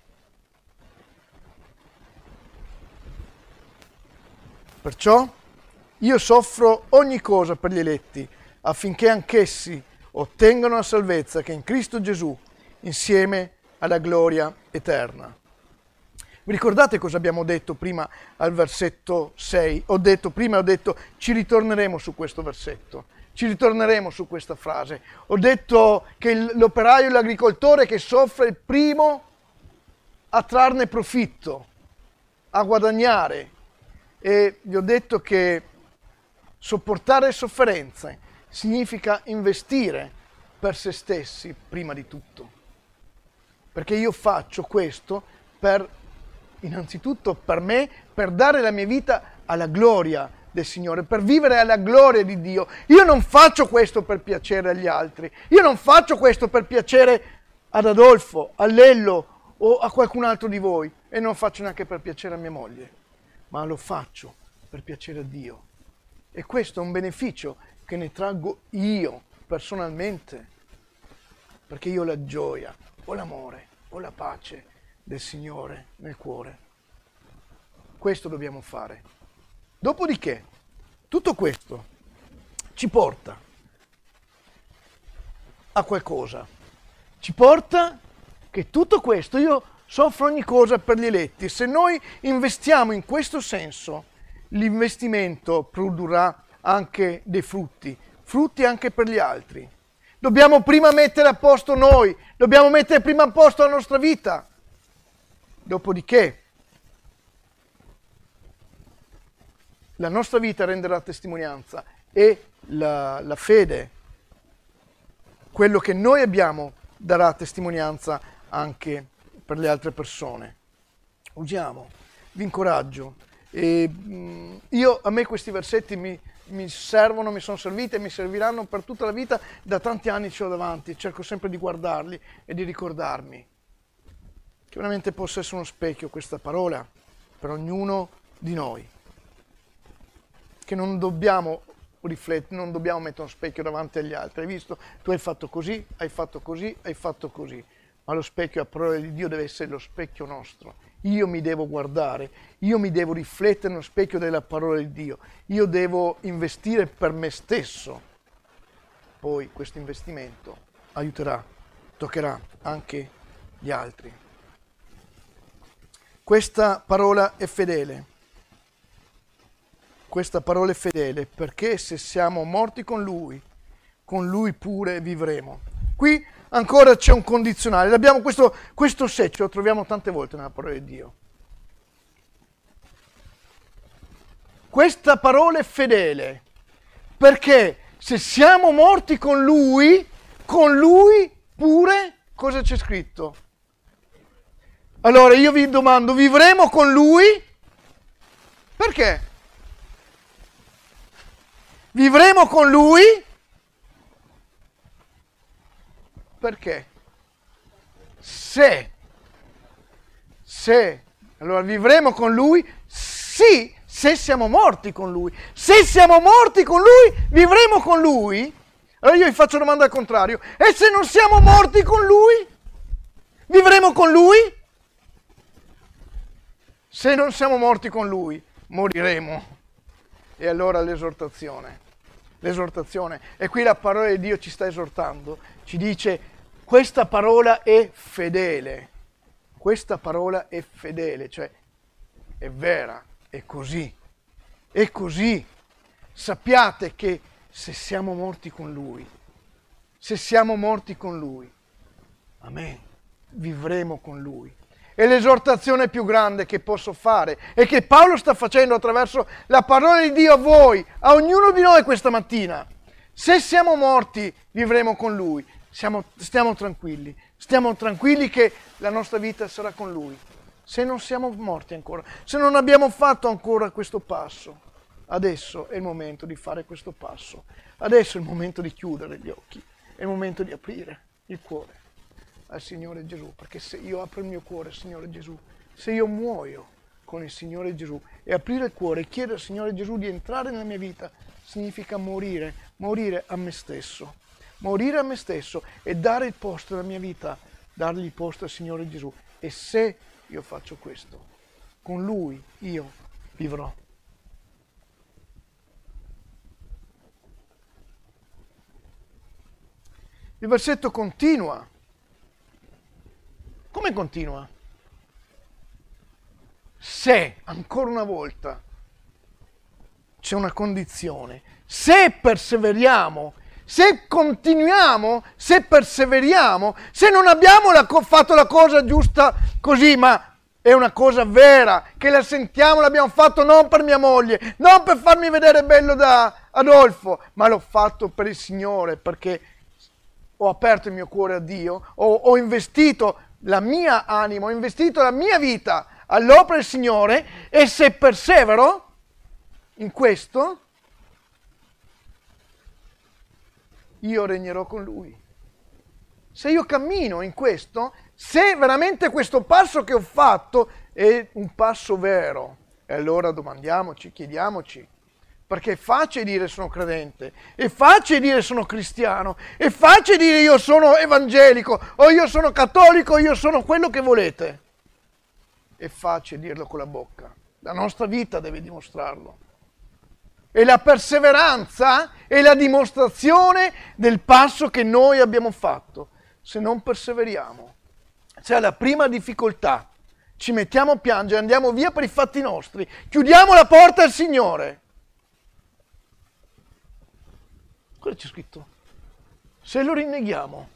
Perciò io soffro ogni cosa per gli eletti, affinché anch'essi ottengano la salvezza che è in Cristo Gesù, insieme alla gloria eterna. Vi ricordate cosa abbiamo detto prima al versetto sei? Ho detto, prima ho detto, ci ritorneremo su questo versetto, ci ritorneremo su questa frase. Ho detto che l'operaio e l'agricoltore che soffre è il primo a trarne profitto, a guadagnare. E vi ho detto che sopportare sofferenze significa investire per se stessi prima di tutto. Perché io faccio questo per, innanzitutto per me, per dare la mia vita alla gloria del Signore, per vivere alla gloria di Dio. Io non faccio questo per piacere agli altri, io non faccio questo per piacere ad Adolfo, a Lello o a qualcun altro di voi, e non faccio neanche per piacere a mia moglie, ma lo faccio per piacere a Dio. E questo è un beneficio che ne traggo io personalmente, perché io ho la gioia, ho l'amore, ho la pace del Signore nel cuore. Questo dobbiamo fare. Dopodiché, tutto questo ci porta a qualcosa. Ci porta che tutto questo, io soffro ogni cosa per gli eletti. Se noi investiamo in questo senso, l'investimento produrrà anche dei frutti, frutti anche per gli altri. Dobbiamo prima mettere a posto noi, dobbiamo mettere prima a posto la nostra vita. Dopodiché, la nostra vita renderà testimonianza e la, la fede, quello che noi abbiamo, darà testimonianza anche per le altre persone. Usiamo, vi incoraggio. E, mh, io, a me questi versetti mi, mi servono, mi sono serviti e mi serviranno per tutta la vita. Da tanti anni ce l'ho davanti, cerco sempre di guardarli e di ricordarmi che veramente possa essere uno specchio questa parola per ognuno di noi, che non dobbiamo riflettere, non dobbiamo mettere uno specchio davanti agli altri. Hai visto? Tu hai fatto così, hai fatto così, hai fatto così. Ma lo specchio, la parola di Dio deve essere lo specchio nostro. Io mi devo guardare, io mi devo riflettere nello specchio della parola di Dio. Io devo investire per me stesso. Poi questo investimento aiuterà, toccherà anche gli altri. Questa parola è fedele. Questa parola è fedele perché se siamo morti con Lui, con Lui pure vivremo. Qui ancora c'è un condizionale. Abbiamo questo, questo se, ce lo troviamo tante volte nella parola di Dio. Questa parola è fedele perché se siamo morti con Lui, con Lui pure, cosa c'è scritto? Allora io vi domando, vivremo con Lui? Perché? Vivremo con Lui? Perché? Se, se, allora vivremo con Lui? Sì, se siamo morti con Lui. Se siamo morti con Lui, vivremo con Lui? Allora io vi faccio una domanda al contrario. E se non siamo morti con Lui? Vivremo con Lui? Se non siamo morti con Lui, moriremo. E allora l'esortazione. l'esortazione. E qui la parola di Dio ci sta esortando, ci dice questa parola è fedele, questa parola è fedele, cioè è vera, è così, è così. Sappiate che se siamo morti con Lui, se siamo morti con Lui, amen, vivremo con Lui. È l'esortazione più grande che posso fare e che Paolo sta facendo attraverso la parola di Dio a voi, a ognuno di noi questa mattina. Se siamo morti, vivremo con Lui. Siamo, stiamo tranquilli, stiamo tranquilli che la nostra vita sarà con Lui. Se non siamo morti ancora, se non abbiamo fatto ancora questo passo, adesso è il momento di fare questo passo. Adesso è il momento di chiudere gli occhi, è il momento di aprire il cuore al Signore Gesù, perché se io apro il mio cuore al Signore Gesù, se io muoio con il Signore Gesù e aprire il cuore e chiedere al Signore Gesù di entrare nella mia vita, significa morire, morire a me stesso, morire a me stesso e dare il posto nella mia vita, dargli il posto al Signore Gesù. E se io faccio questo, con Lui io vivrò. Il versetto continua. Come continua? Se, ancora una volta, c'è una condizione, se perseveriamo, se continuiamo, se perseveriamo, se non abbiamo la, fatto la cosa giusta così, ma è una cosa vera, che la sentiamo, l'abbiamo fatto non per mia moglie, non per farmi vedere bello da Adolfo, ma l'ho fatto per il Signore, perché ho aperto il mio cuore a Dio, ho, ho investito la mia anima, ho investito la mia vita all'opera del Signore, e se persevero in questo, io regnerò con Lui. Se io cammino in questo, se veramente questo passo che ho fatto è un passo vero, e allora domandiamoci, chiediamoci, perché è facile dire sono credente, è facile dire sono cristiano, è facile dire io sono evangelico, o io sono cattolico, o io sono quello che volete. È facile dirlo con la bocca, la nostra vita deve dimostrarlo. E la perseveranza è la dimostrazione del passo che noi abbiamo fatto. Se non perseveriamo, se alla prima difficoltà ci mettiamo a piangere, andiamo via per i fatti nostri, chiudiamo la porta al Signore. Cosa c'è scritto? Se lo rinneghiamo,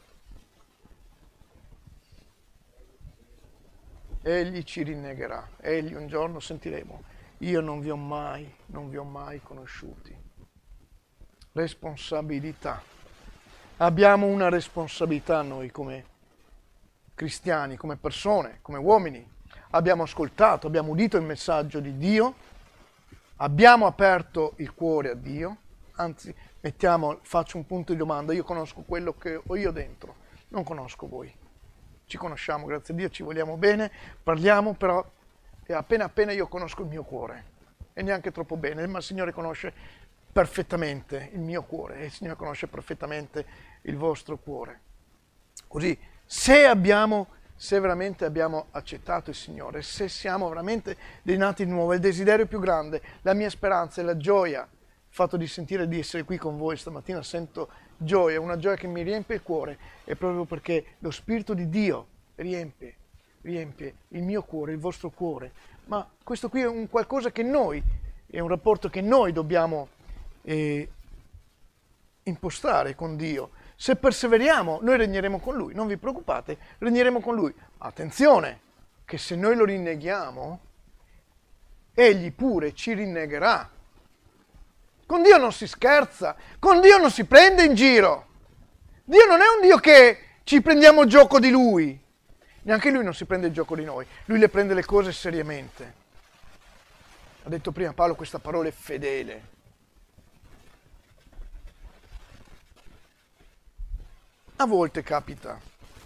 Egli ci rinnegherà. Egli un giorno sentiremo: io non vi ho mai, non vi ho mai conosciuti. Responsabilità. Abbiamo una responsabilità noi come cristiani, come persone, come uomini. Abbiamo ascoltato, abbiamo udito il messaggio di Dio, abbiamo aperto il cuore a Dio, anzi, mettiamo, faccio un punto di domanda, io conosco quello che ho io dentro, non conosco voi. Ci conosciamo, grazie a Dio, ci vogliamo bene, parliamo, però e appena appena io conosco il mio cuore, e neanche troppo bene, ma il Signore conosce perfettamente il mio cuore, e il Signore conosce perfettamente il vostro cuore. Così, se abbiamo, se veramente abbiamo accettato il Signore, se siamo veramente dei nati di nuovo, il desiderio più grande, la mia speranza e la gioia, il fatto di sentire di essere qui con voi stamattina, sento gioia, una gioia che mi riempie il cuore, è proprio perché lo Spirito di Dio riempie, riempie il mio cuore, il vostro cuore. Ma questo qui è un qualcosa che noi, è un rapporto che noi dobbiamo eh, impostare con Dio. Se perseveriamo, noi regneremo con Lui, non vi preoccupate, regneremo con Lui. Attenzione, che se noi lo rinneghiamo, Egli pure ci rinnegherà. Con Dio non si scherza, con Dio non si prende in giro. Dio non è un Dio che ci prendiamo gioco di Lui. Neanche Lui non si prende il gioco di noi. Lui le prende le cose seriamente. Ha detto prima Paolo, questa parola è fedele. A volte capita,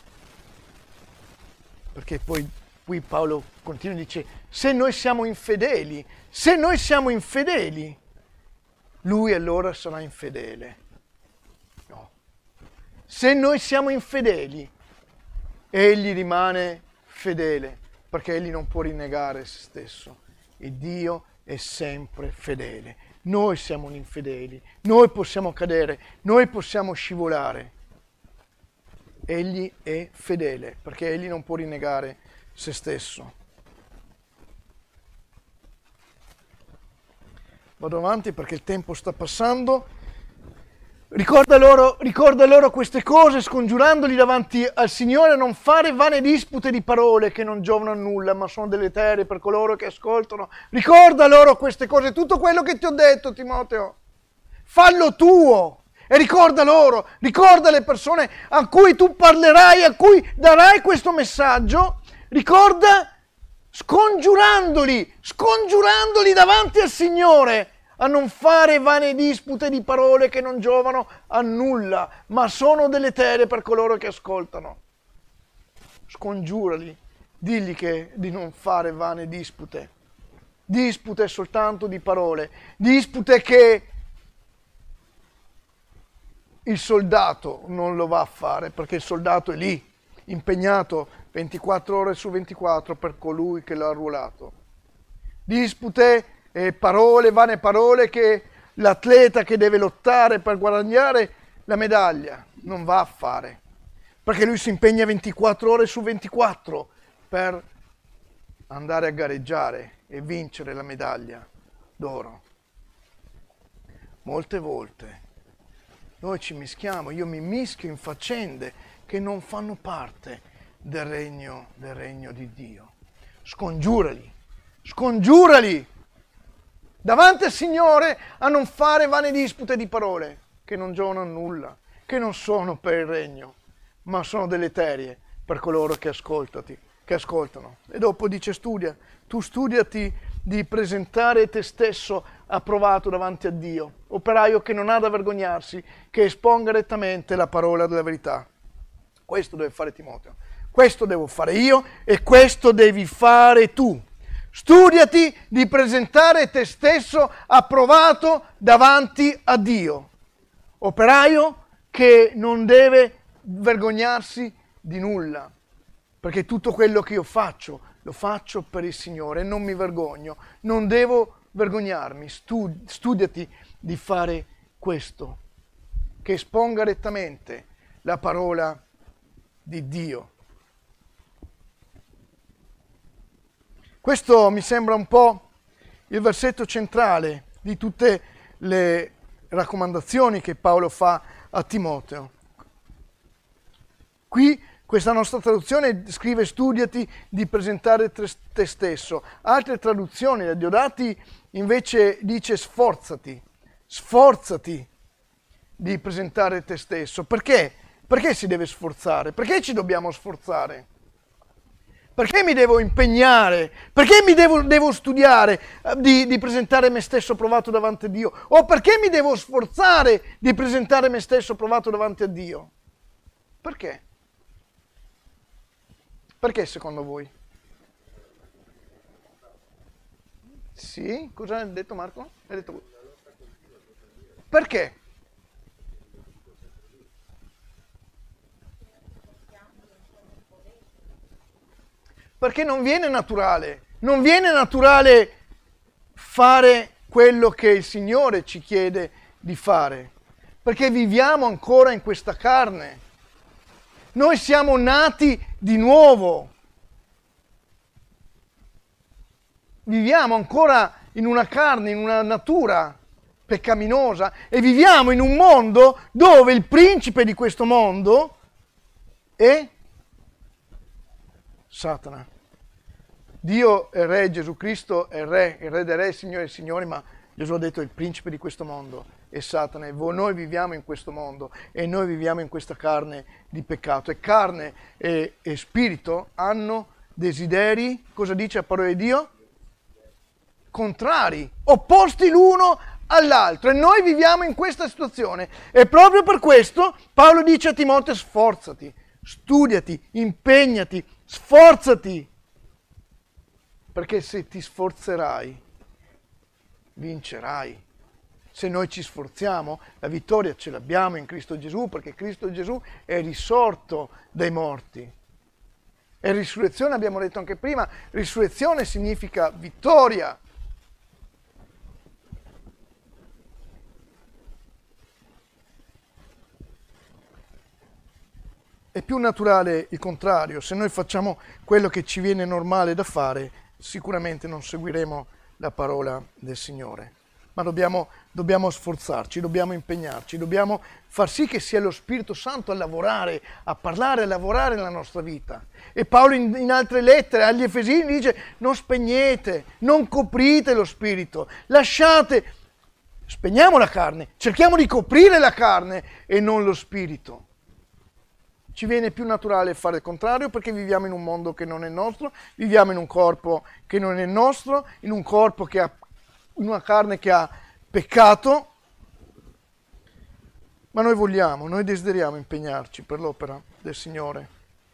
perché poi qui Paolo continua e dice, se noi siamo infedeli, se noi siamo infedeli, Lui allora sarà infedele. No. Se noi siamo infedeli, Egli rimane fedele, perché Egli non può rinnegare se stesso. E Dio è sempre fedele. Noi siamo infedeli, noi possiamo cadere, noi possiamo scivolare. Egli è fedele, perché egli non può rinnegare se stesso. Vado avanti perché il tempo sta passando. Ricorda loro, ricorda loro queste cose, scongiurandoli davanti al Signore a non fare vane dispute di parole che non giovano a nulla, ma sono deleterie per coloro che ascoltano. Ricorda loro queste cose, tutto quello che ti ho detto, Timoteo. Fallo tuo e ricorda loro, ricorda le persone a cui tu parlerai, a cui darai questo messaggio. Ricorda scongiurandoli, scongiurandoli davanti al Signore a non fare vane dispute di parole che non giovano a nulla, ma sono deleterie per coloro che ascoltano. Scongiurali, digli che di non fare vane dispute. Dispute soltanto di parole, dispute che il soldato non lo va a fare, perché il soldato è lì, impegnato ventiquattro ore su ventiquattro per colui che l'ha arruolato. Dispute e parole, vane parole che l'atleta che deve lottare per guadagnare la medaglia non va a fare, perché lui si impegna ventiquattro ore su ventiquattro per andare a gareggiare e vincere la medaglia d'oro. Molte volte noi ci mischiamo, io mi mischio in faccende che non fanno parte del regno, del regno di Dio. Scongiurali, scongiurali davanti al Signore a non fare vane dispute di parole che non giovano a nulla, che non sono per il regno, ma sono deleterie per coloro che ascoltati, che ascoltano. E dopo dice studia, tu studiati di presentare te stesso approvato davanti a Dio, operaio che non ha da vergognarsi, che esponga rettamente la parola della verità. Questo deve fare Timoteo, questo devo fare io e questo devi fare tu. Studiati di presentare te stesso approvato davanti a Dio, operaio che non deve vergognarsi di nulla, perché tutto quello che io faccio lo faccio per il Signore e non mi vergogno, non devo vergognarmi. Studi- studiati di fare questo, che esponga rettamente la parola di Dio. Questo mi sembra un po' il versetto centrale di tutte le raccomandazioni che Paolo fa a Timoteo. Qui questa nostra traduzione scrive studiati di presentare te stesso. Altre traduzioni, la Diodati invece dice sforzati, sforzati di presentare te stesso. Perché? Perché si deve sforzare? Perché ci dobbiamo sforzare? Perché mi devo impegnare? Perché mi devo, devo studiare eh, di, di presentare me stesso provato davanti a Dio? O perché mi devo sforzare di presentare me stesso provato davanti a Dio? Perché? Perché secondo voi? Sì? Cosa hai detto Marco? Hai detto... Perché? Perché non viene naturale, non viene naturale fare quello che il Signore ci chiede di fare, perché viviamo ancora in questa carne. Noi siamo nati di nuovo, viviamo ancora in una carne, in una natura peccaminosa e viviamo in un mondo dove il principe di questo mondo è Satana. Dio è Re, Gesù Cristo è Re, il Re dei Re, il Signore è il Signore, ma Gesù ha detto il principe di questo mondo è Satana e noi viviamo in questo mondo e noi viviamo in questa carne di peccato. E carne e, e spirito hanno desideri, cosa dice la parola di Dio? Contrari, opposti l'uno all'altro e noi viviamo in questa situazione e proprio per questo Paolo dice a Timoteo sforzati, studiati, impegnati, sforzati, perché se ti sforzerai, vincerai. Se noi ci sforziamo, la vittoria ce l'abbiamo in Cristo Gesù, perché Cristo Gesù è risorto dai morti. E risurrezione, abbiamo detto anche prima, risurrezione significa vittoria. è più naturale il contrario. Se noi facciamo quello che ci viene normale da fare, sicuramente non seguiremo la parola del Signore. Ma dobbiamo, dobbiamo sforzarci, dobbiamo impegnarci, dobbiamo far sì che sia lo Spirito Santo a lavorare, a parlare, a lavorare nella nostra vita. E Paolo in, in altre lettere agli Efesini dice: non spegnete, non coprite lo Spirito, lasciate, spegniamo la carne, cerchiamo di coprire la carne e non lo Spirito. Ci viene più naturale fare il contrario perché viviamo in un mondo che non è nostro, viviamo in un corpo che non è nostro, in un corpo che ha una carne che ha peccato, ma noi vogliamo, noi desideriamo impegnarci per l'opera del Signore.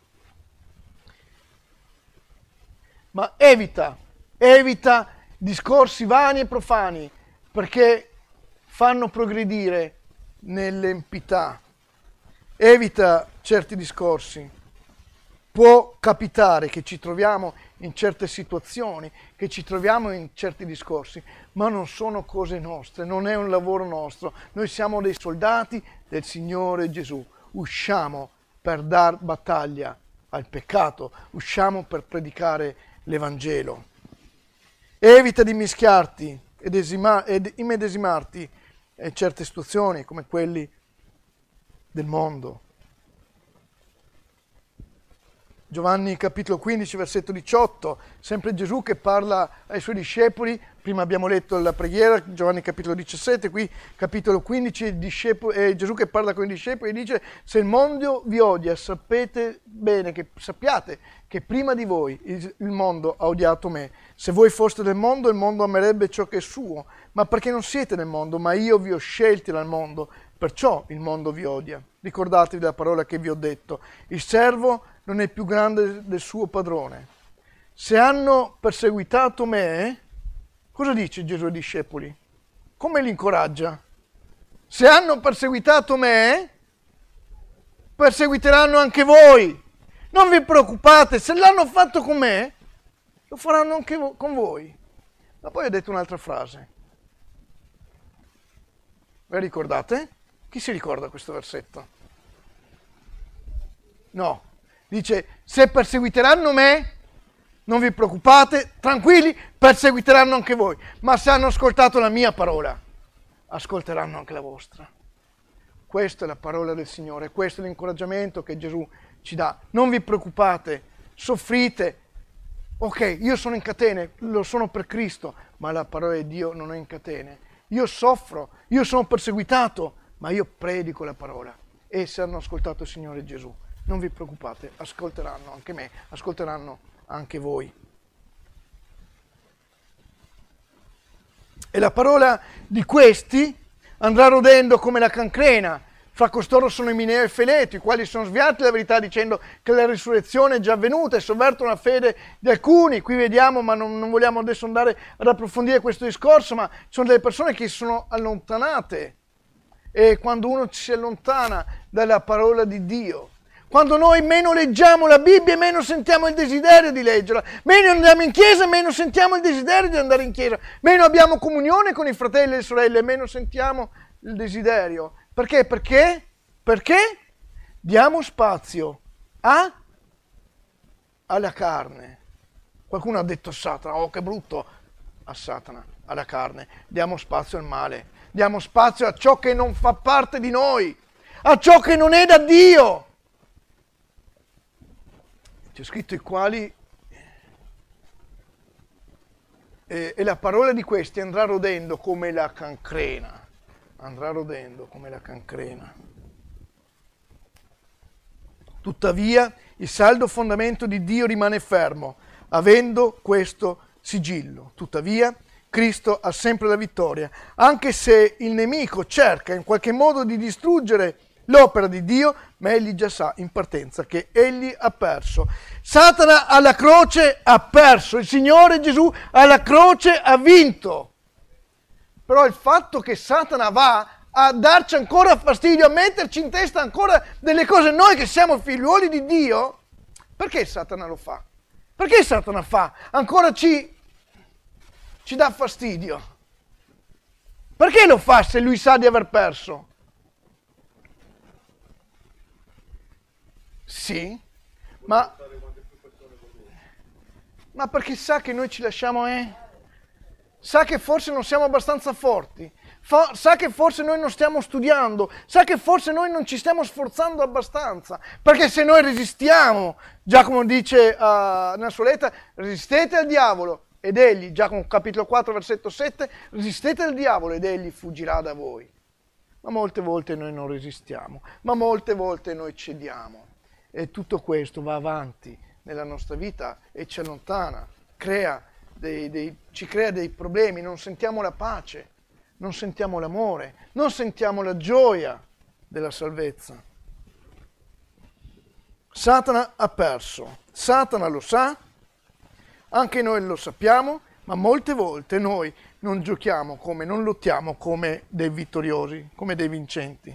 Ma evita, evita discorsi vani e profani, perché fanno progredire nell'empità. Evita certi discorsi. Può capitare che ci troviamo in certe situazioni, che ci troviamo in certi discorsi, ma non sono cose nostre, non è un lavoro nostro. Noi siamo dei soldati del Signore Gesù. Usciamo per dar battaglia al peccato, usciamo per predicare l'Evangelo. Evita di mischiarti ed, esima- ed immedesimarti in certe situazioni come quelli del mondo. Giovanni capitolo quindici, versetto diciotto, sempre Gesù che parla ai suoi discepoli. Prima abbiamo letto la preghiera, Giovanni capitolo diciassette, qui capitolo quindici, discepoli, eh, Gesù che parla con i discepoli e dice: se il mondo vi odia, sapete bene, che sappiate che prima di voi il, il mondo ha odiato me. Se voi foste del mondo, il mondo amerebbe ciò che è suo, ma perché non siete del mondo, ma io vi ho scelti dal mondo, perciò il mondo vi odia. Ricordatevi della parola che vi ho detto: il servo non è più grande del suo padrone. Se hanno perseguitato me, cosa dice Gesù ai discepoli? Come li incoraggia? Se hanno perseguitato me, perseguiteranno anche voi. Non vi preoccupate, se l'hanno fatto con me, lo faranno anche vo- con voi. Ma poi ha detto un'altra frase. Vi ricordate? Chi si ricorda questo versetto? No. Dice: se perseguiteranno me, non vi preoccupate, tranquilli, perseguiteranno anche voi. Ma se hanno ascoltato la mia parola, ascolteranno anche la vostra. Questa è la parola del Signore, questo è l'incoraggiamento che Gesù ci dà. Non vi preoccupate, soffrite. Ok, io sono in catene, lo sono per Cristo, ma la parola di Dio non è in catene. Io soffro, io sono perseguitato, ma io predico la parola. E se hanno ascoltato il Signore Gesù, non vi preoccupate, ascolteranno anche me, ascolteranno anche voi. E la parola di questi andrà rodendo come la cancrena. Fra costoro sono Imineo e Fileto, i quali sono sviati la verità dicendo che la risurrezione è già avvenuta e sovvertono la fede di alcuni. Qui vediamo, ma non, non vogliamo adesso andare ad approfondire questo discorso, ma ci sono delle persone che si sono allontanate. E quando uno si allontana dalla parola di Dio, quando noi meno leggiamo la Bibbia, meno sentiamo il desiderio di leggerla, meno andiamo in chiesa, meno sentiamo il desiderio di andare in chiesa, meno abbiamo comunione con i fratelli e le sorelle, meno sentiamo il desiderio. Perché? Perché? Perché diamo spazio a, alla carne. Qualcuno ha detto a Satana: oh che brutto, a Satana, alla carne. Diamo spazio al male, diamo spazio a ciò che non fa parte di noi, a ciò che non è da Dio. C'è scritto i quali, e, e la parola di questi andrà rodendo come la cancrena, andrà rodendo come la cancrena. Tuttavia il saldo fondamento di Dio rimane fermo, avendo questo sigillo. Tuttavia Cristo ha sempre la vittoria, anche se il nemico cerca in qualche modo di distruggere l'opera di Dio, ma egli già sa in partenza che egli ha perso. Satana alla croce ha perso, il Signore Gesù alla croce ha vinto. Però il fatto che Satana va a darci ancora fastidio, a metterci in testa ancora delle cose, noi che siamo figliuoli di Dio, perché Satana lo fa? Perché Satana fa? Ancora ci, ci dà fastidio. Perché lo fa se lui sa di aver perso? Sì, ma, ma perché sa che noi ci lasciamo, eh? Sa che forse non siamo abbastanza forti, Fa, sa che forse noi non stiamo studiando, sa che forse noi non ci stiamo sforzando abbastanza, perché se noi resistiamo, Giacomo dice uh, nella sua lettera, resistete al diavolo ed egli, Giacomo capitolo quattro versetto sette, resistete al diavolo ed egli fuggirà da voi. Ma molte volte noi non resistiamo, ma molte volte noi cediamo e tutto questo va avanti nella nostra vita e ci allontana, crea dei, dei, ci crea dei problemi, non sentiamo la pace, non sentiamo l'amore, non sentiamo la gioia della salvezza. Satana ha perso, Satana lo sa, anche noi lo sappiamo, ma molte volte noi non giochiamo come, non lottiamo come dei vittoriosi, come dei vincenti.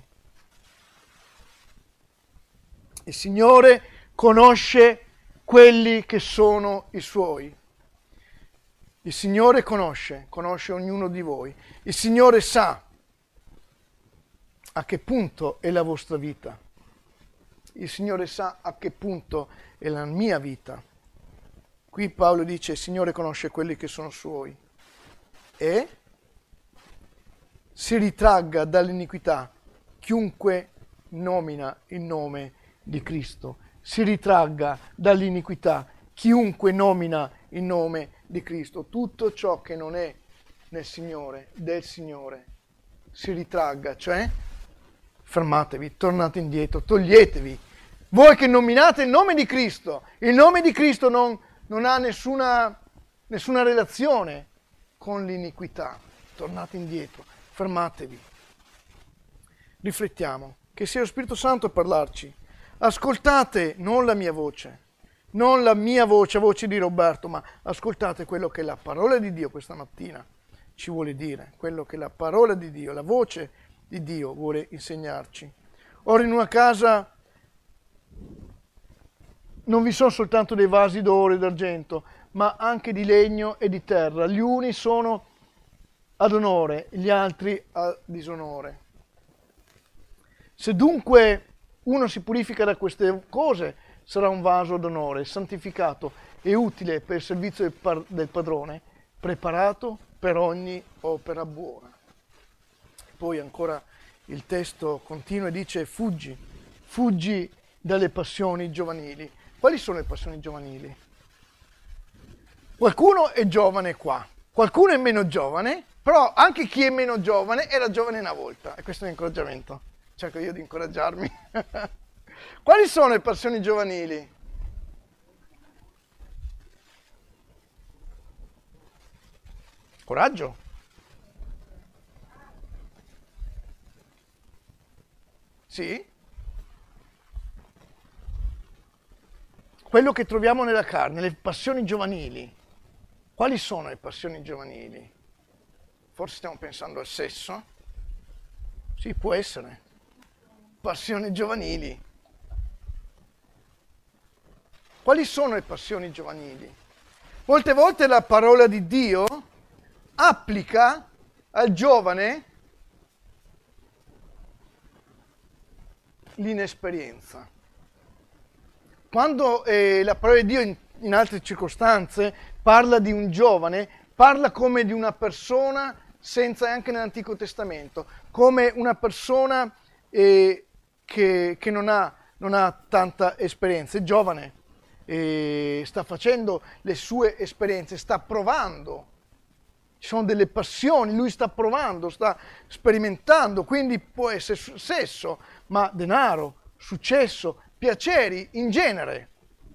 Il Signore conosce quelli che sono i Suoi. Il Signore conosce, conosce ognuno di voi. Il Signore sa a che punto è la vostra vita. Il Signore sa a che punto è la mia vita. Qui Paolo dice, il Signore conosce quelli che sono Suoi. E si ritragga dall'iniquità chiunque nomina il nome di Cristo. Si ritragga dall'iniquità chiunque nomina il nome di Cristo. Tutto ciò che non è nel Signore, del Signore, si ritragga, cioè fermatevi, tornate indietro, toglietevi. Voi che nominate il nome di Cristo, il nome di Cristo non, non ha nessuna, nessuna relazione con l'iniquità. Tornate indietro, fermatevi. Riflettiamo, che sia lo Spirito Santo a parlarci. Ascoltate non la mia voce, non la mia voce, voce di Roberto, ma ascoltate quello che la parola di Dio questa mattina ci vuole dire, quello che la parola di Dio, la voce di Dio vuole insegnarci. Ora in una casa non vi sono soltanto dei vasi d'oro e d'argento, ma anche di legno e di terra. Gli uni sono ad onore, gli altri a disonore. Se dunque uno si purifica da queste cose, sarà un vaso d'onore, santificato e utile per il servizio del, par- del padrone, preparato per ogni opera buona. Poi ancora il testo continua e dice fuggi, fuggi dalle passioni giovanili. Quali sono le passioni giovanili? Qualcuno è giovane qua, qualcuno è meno giovane, però anche chi è meno giovane era giovane una volta, e questo è un incoraggiamento. Cerco io di incoraggiarmi. Quali sono le passioni giovanili? Coraggio. Sì? Quello che troviamo nella carne, le passioni giovanili. Quali sono le passioni giovanili? Forse stiamo pensando al sesso? Sì, può essere. Passioni giovanili. Quali sono le passioni giovanili? Molte volte la parola di Dio applica al giovane l'inesperienza. Quando eh, la parola di Dio in, in altre circostanze parla di un giovane, parla come di una persona senza, anche nell'Antico Testamento, come una persona eh, che, che non ha, non ha tanta esperienza, è giovane, eh, sta facendo le sue esperienze, sta provando, ci sono delle passioni, lui sta provando, sta sperimentando, quindi può essere sesso, ma denaro, successo, piaceri in genere.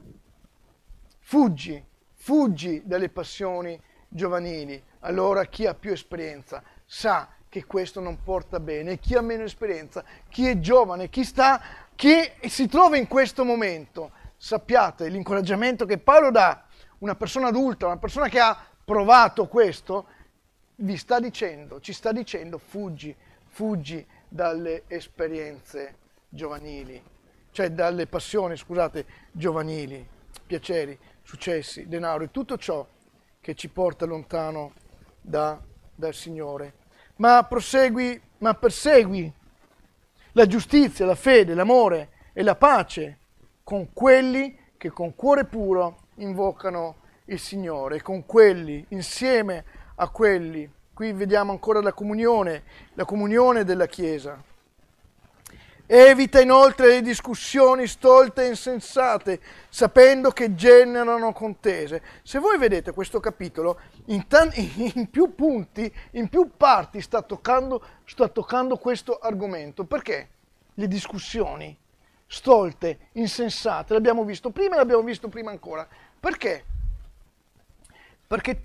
Fuggi, fuggi dalle passioni giovanili. Allora chi ha più esperienza sa che questo non porta bene, chi ha meno esperienza, chi è giovane, chi sta, chi si trova in questo momento, sappiate l'incoraggiamento che Paolo dà, una persona adulta, una persona che ha provato questo, vi sta dicendo, ci sta dicendo fuggi, fuggi dalle esperienze giovanili, cioè dalle passioni, scusate, giovanili, piaceri, successi, denaro e tutto ciò che ci porta lontano da, dal Signore. Ma prosegui, ma persegui la giustizia, la fede, l'amore e la pace con quelli che con cuore puro invocano il Signore, con quelli, insieme a quelli. Qui vediamo ancora la comunione, la comunione della Chiesa. Evita inoltre le discussioni stolte e insensate, sapendo che generano contese. Se voi vedete questo capitolo, in, tan- in più punti, in più parti sta toccando, sta toccando questo argomento. Perché le discussioni stolte, insensate, l'abbiamo visto prima e l'abbiamo visto prima ancora. Perché? Perché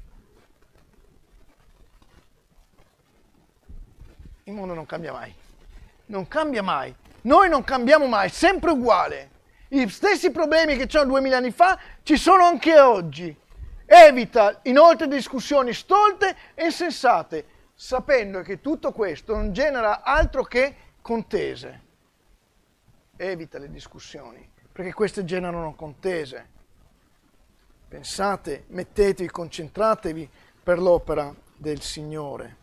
il mondo non cambia mai. Non cambia mai. Noi non cambiamo mai, sempre uguale. I stessi problemi che c'erano duemila anni fa ci sono anche oggi. Evita inoltre discussioni stolte e insensate, sapendo che tutto questo non genera altro che contese. Evita le discussioni, perché queste generano contese. Pensate, mettetevi, concentratevi per l'opera del Signore.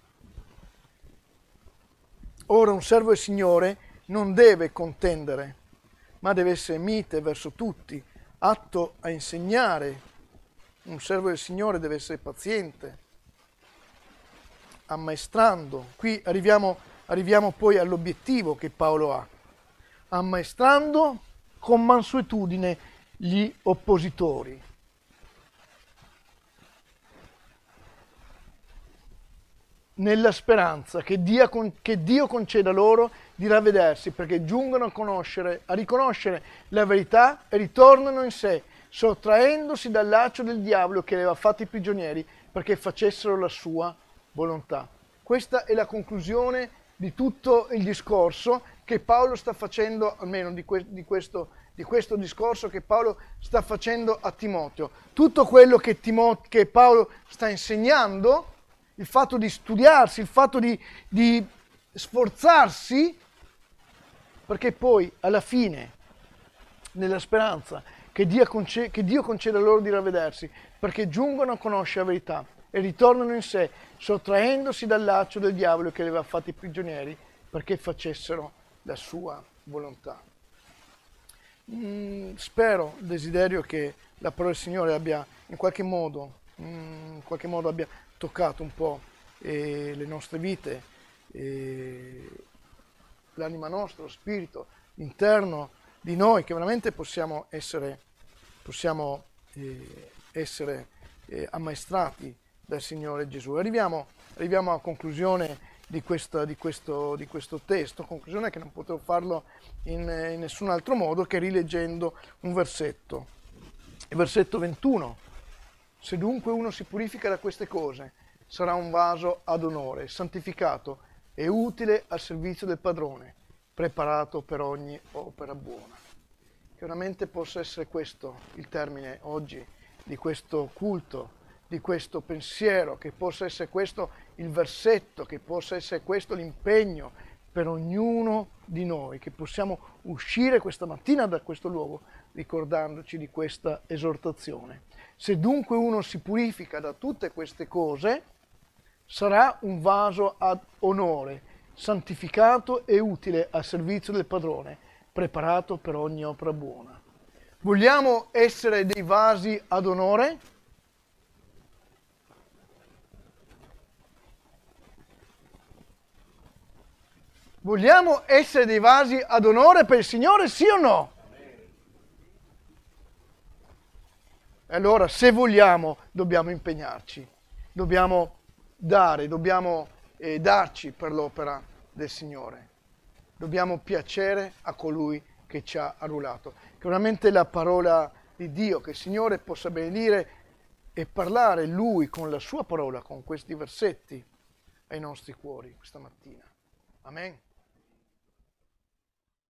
Ora un servo del Signore non deve contendere, ma deve essere mite verso tutti, atto a insegnare. Un servo del Signore deve essere paziente, ammaestrando. Qui arriviamo, arriviamo poi all'obiettivo che Paolo ha. Ammaestrando con mansuetudine gli oppositori. Nella speranza che Dio, che Dio conceda loro di ravvedersi, perché giungano a conoscere, a riconoscere la verità e ritornano in sé, sottraendosi dal laccio del diavolo che li aveva fatti prigionieri, perché facessero la sua volontà. Questa è la conclusione di tutto il discorso che Paolo sta facendo, almeno di, que- di, questo, di questo discorso che Paolo sta facendo a Timoteo. Tutto quello che, Timo- che Paolo sta insegnando, il fatto di studiarsi, il fatto di, di sforzarsi, perché poi alla fine, nella speranza che Dio, conce- che Dio conceda loro di ravvedersi, perché giungono a conoscere la verità e ritornano in sé, sottraendosi dal laccio del diavolo che li aveva fatti prigionieri, perché facessero la sua volontà. Mm, spero, desiderio che la parola del Signore abbia in qualche modo, mm, in qualche modo abbia toccato un po' eh, le nostre vite, eh, l'anima nostra, lo spirito interno di noi, che veramente possiamo essere, possiamo, eh, essere eh, ammaestrati dal Signore Gesù. Arriviamo, arriviamo alla conclusione di, questa, di, questo, di questo testo, conclusione che non potevo farlo in, in nessun altro modo che rileggendo un versetto. Il versetto ventuno. Se dunque uno si purifica da queste cose, sarà un vaso ad onore, santificato e utile al servizio del padrone, preparato per ogni opera buona. Che veramente possa essere questo il termine oggi di questo culto, di questo pensiero, che possa essere questo il versetto, che possa essere questo l'impegno per ognuno di noi, che possiamo uscire questa mattina da questo luogo ricordandoci di questa esortazione. Se dunque uno si purifica da tutte queste cose, sarà un vaso ad onore, santificato e utile al servizio del padrone, preparato per ogni opera buona. Vogliamo essere dei vasi ad onore? Vogliamo essere dei vasi ad onore per il Signore, sì o no? E allora, se vogliamo, dobbiamo impegnarci, dobbiamo dare, dobbiamo eh, darci per l'opera del Signore. Dobbiamo piacere a colui che ci ha arruolato. Che veramente la parola di Dio, che il Signore possa benedire e parlare Lui con la sua parola, con questi versetti ai nostri cuori questa mattina. Amen.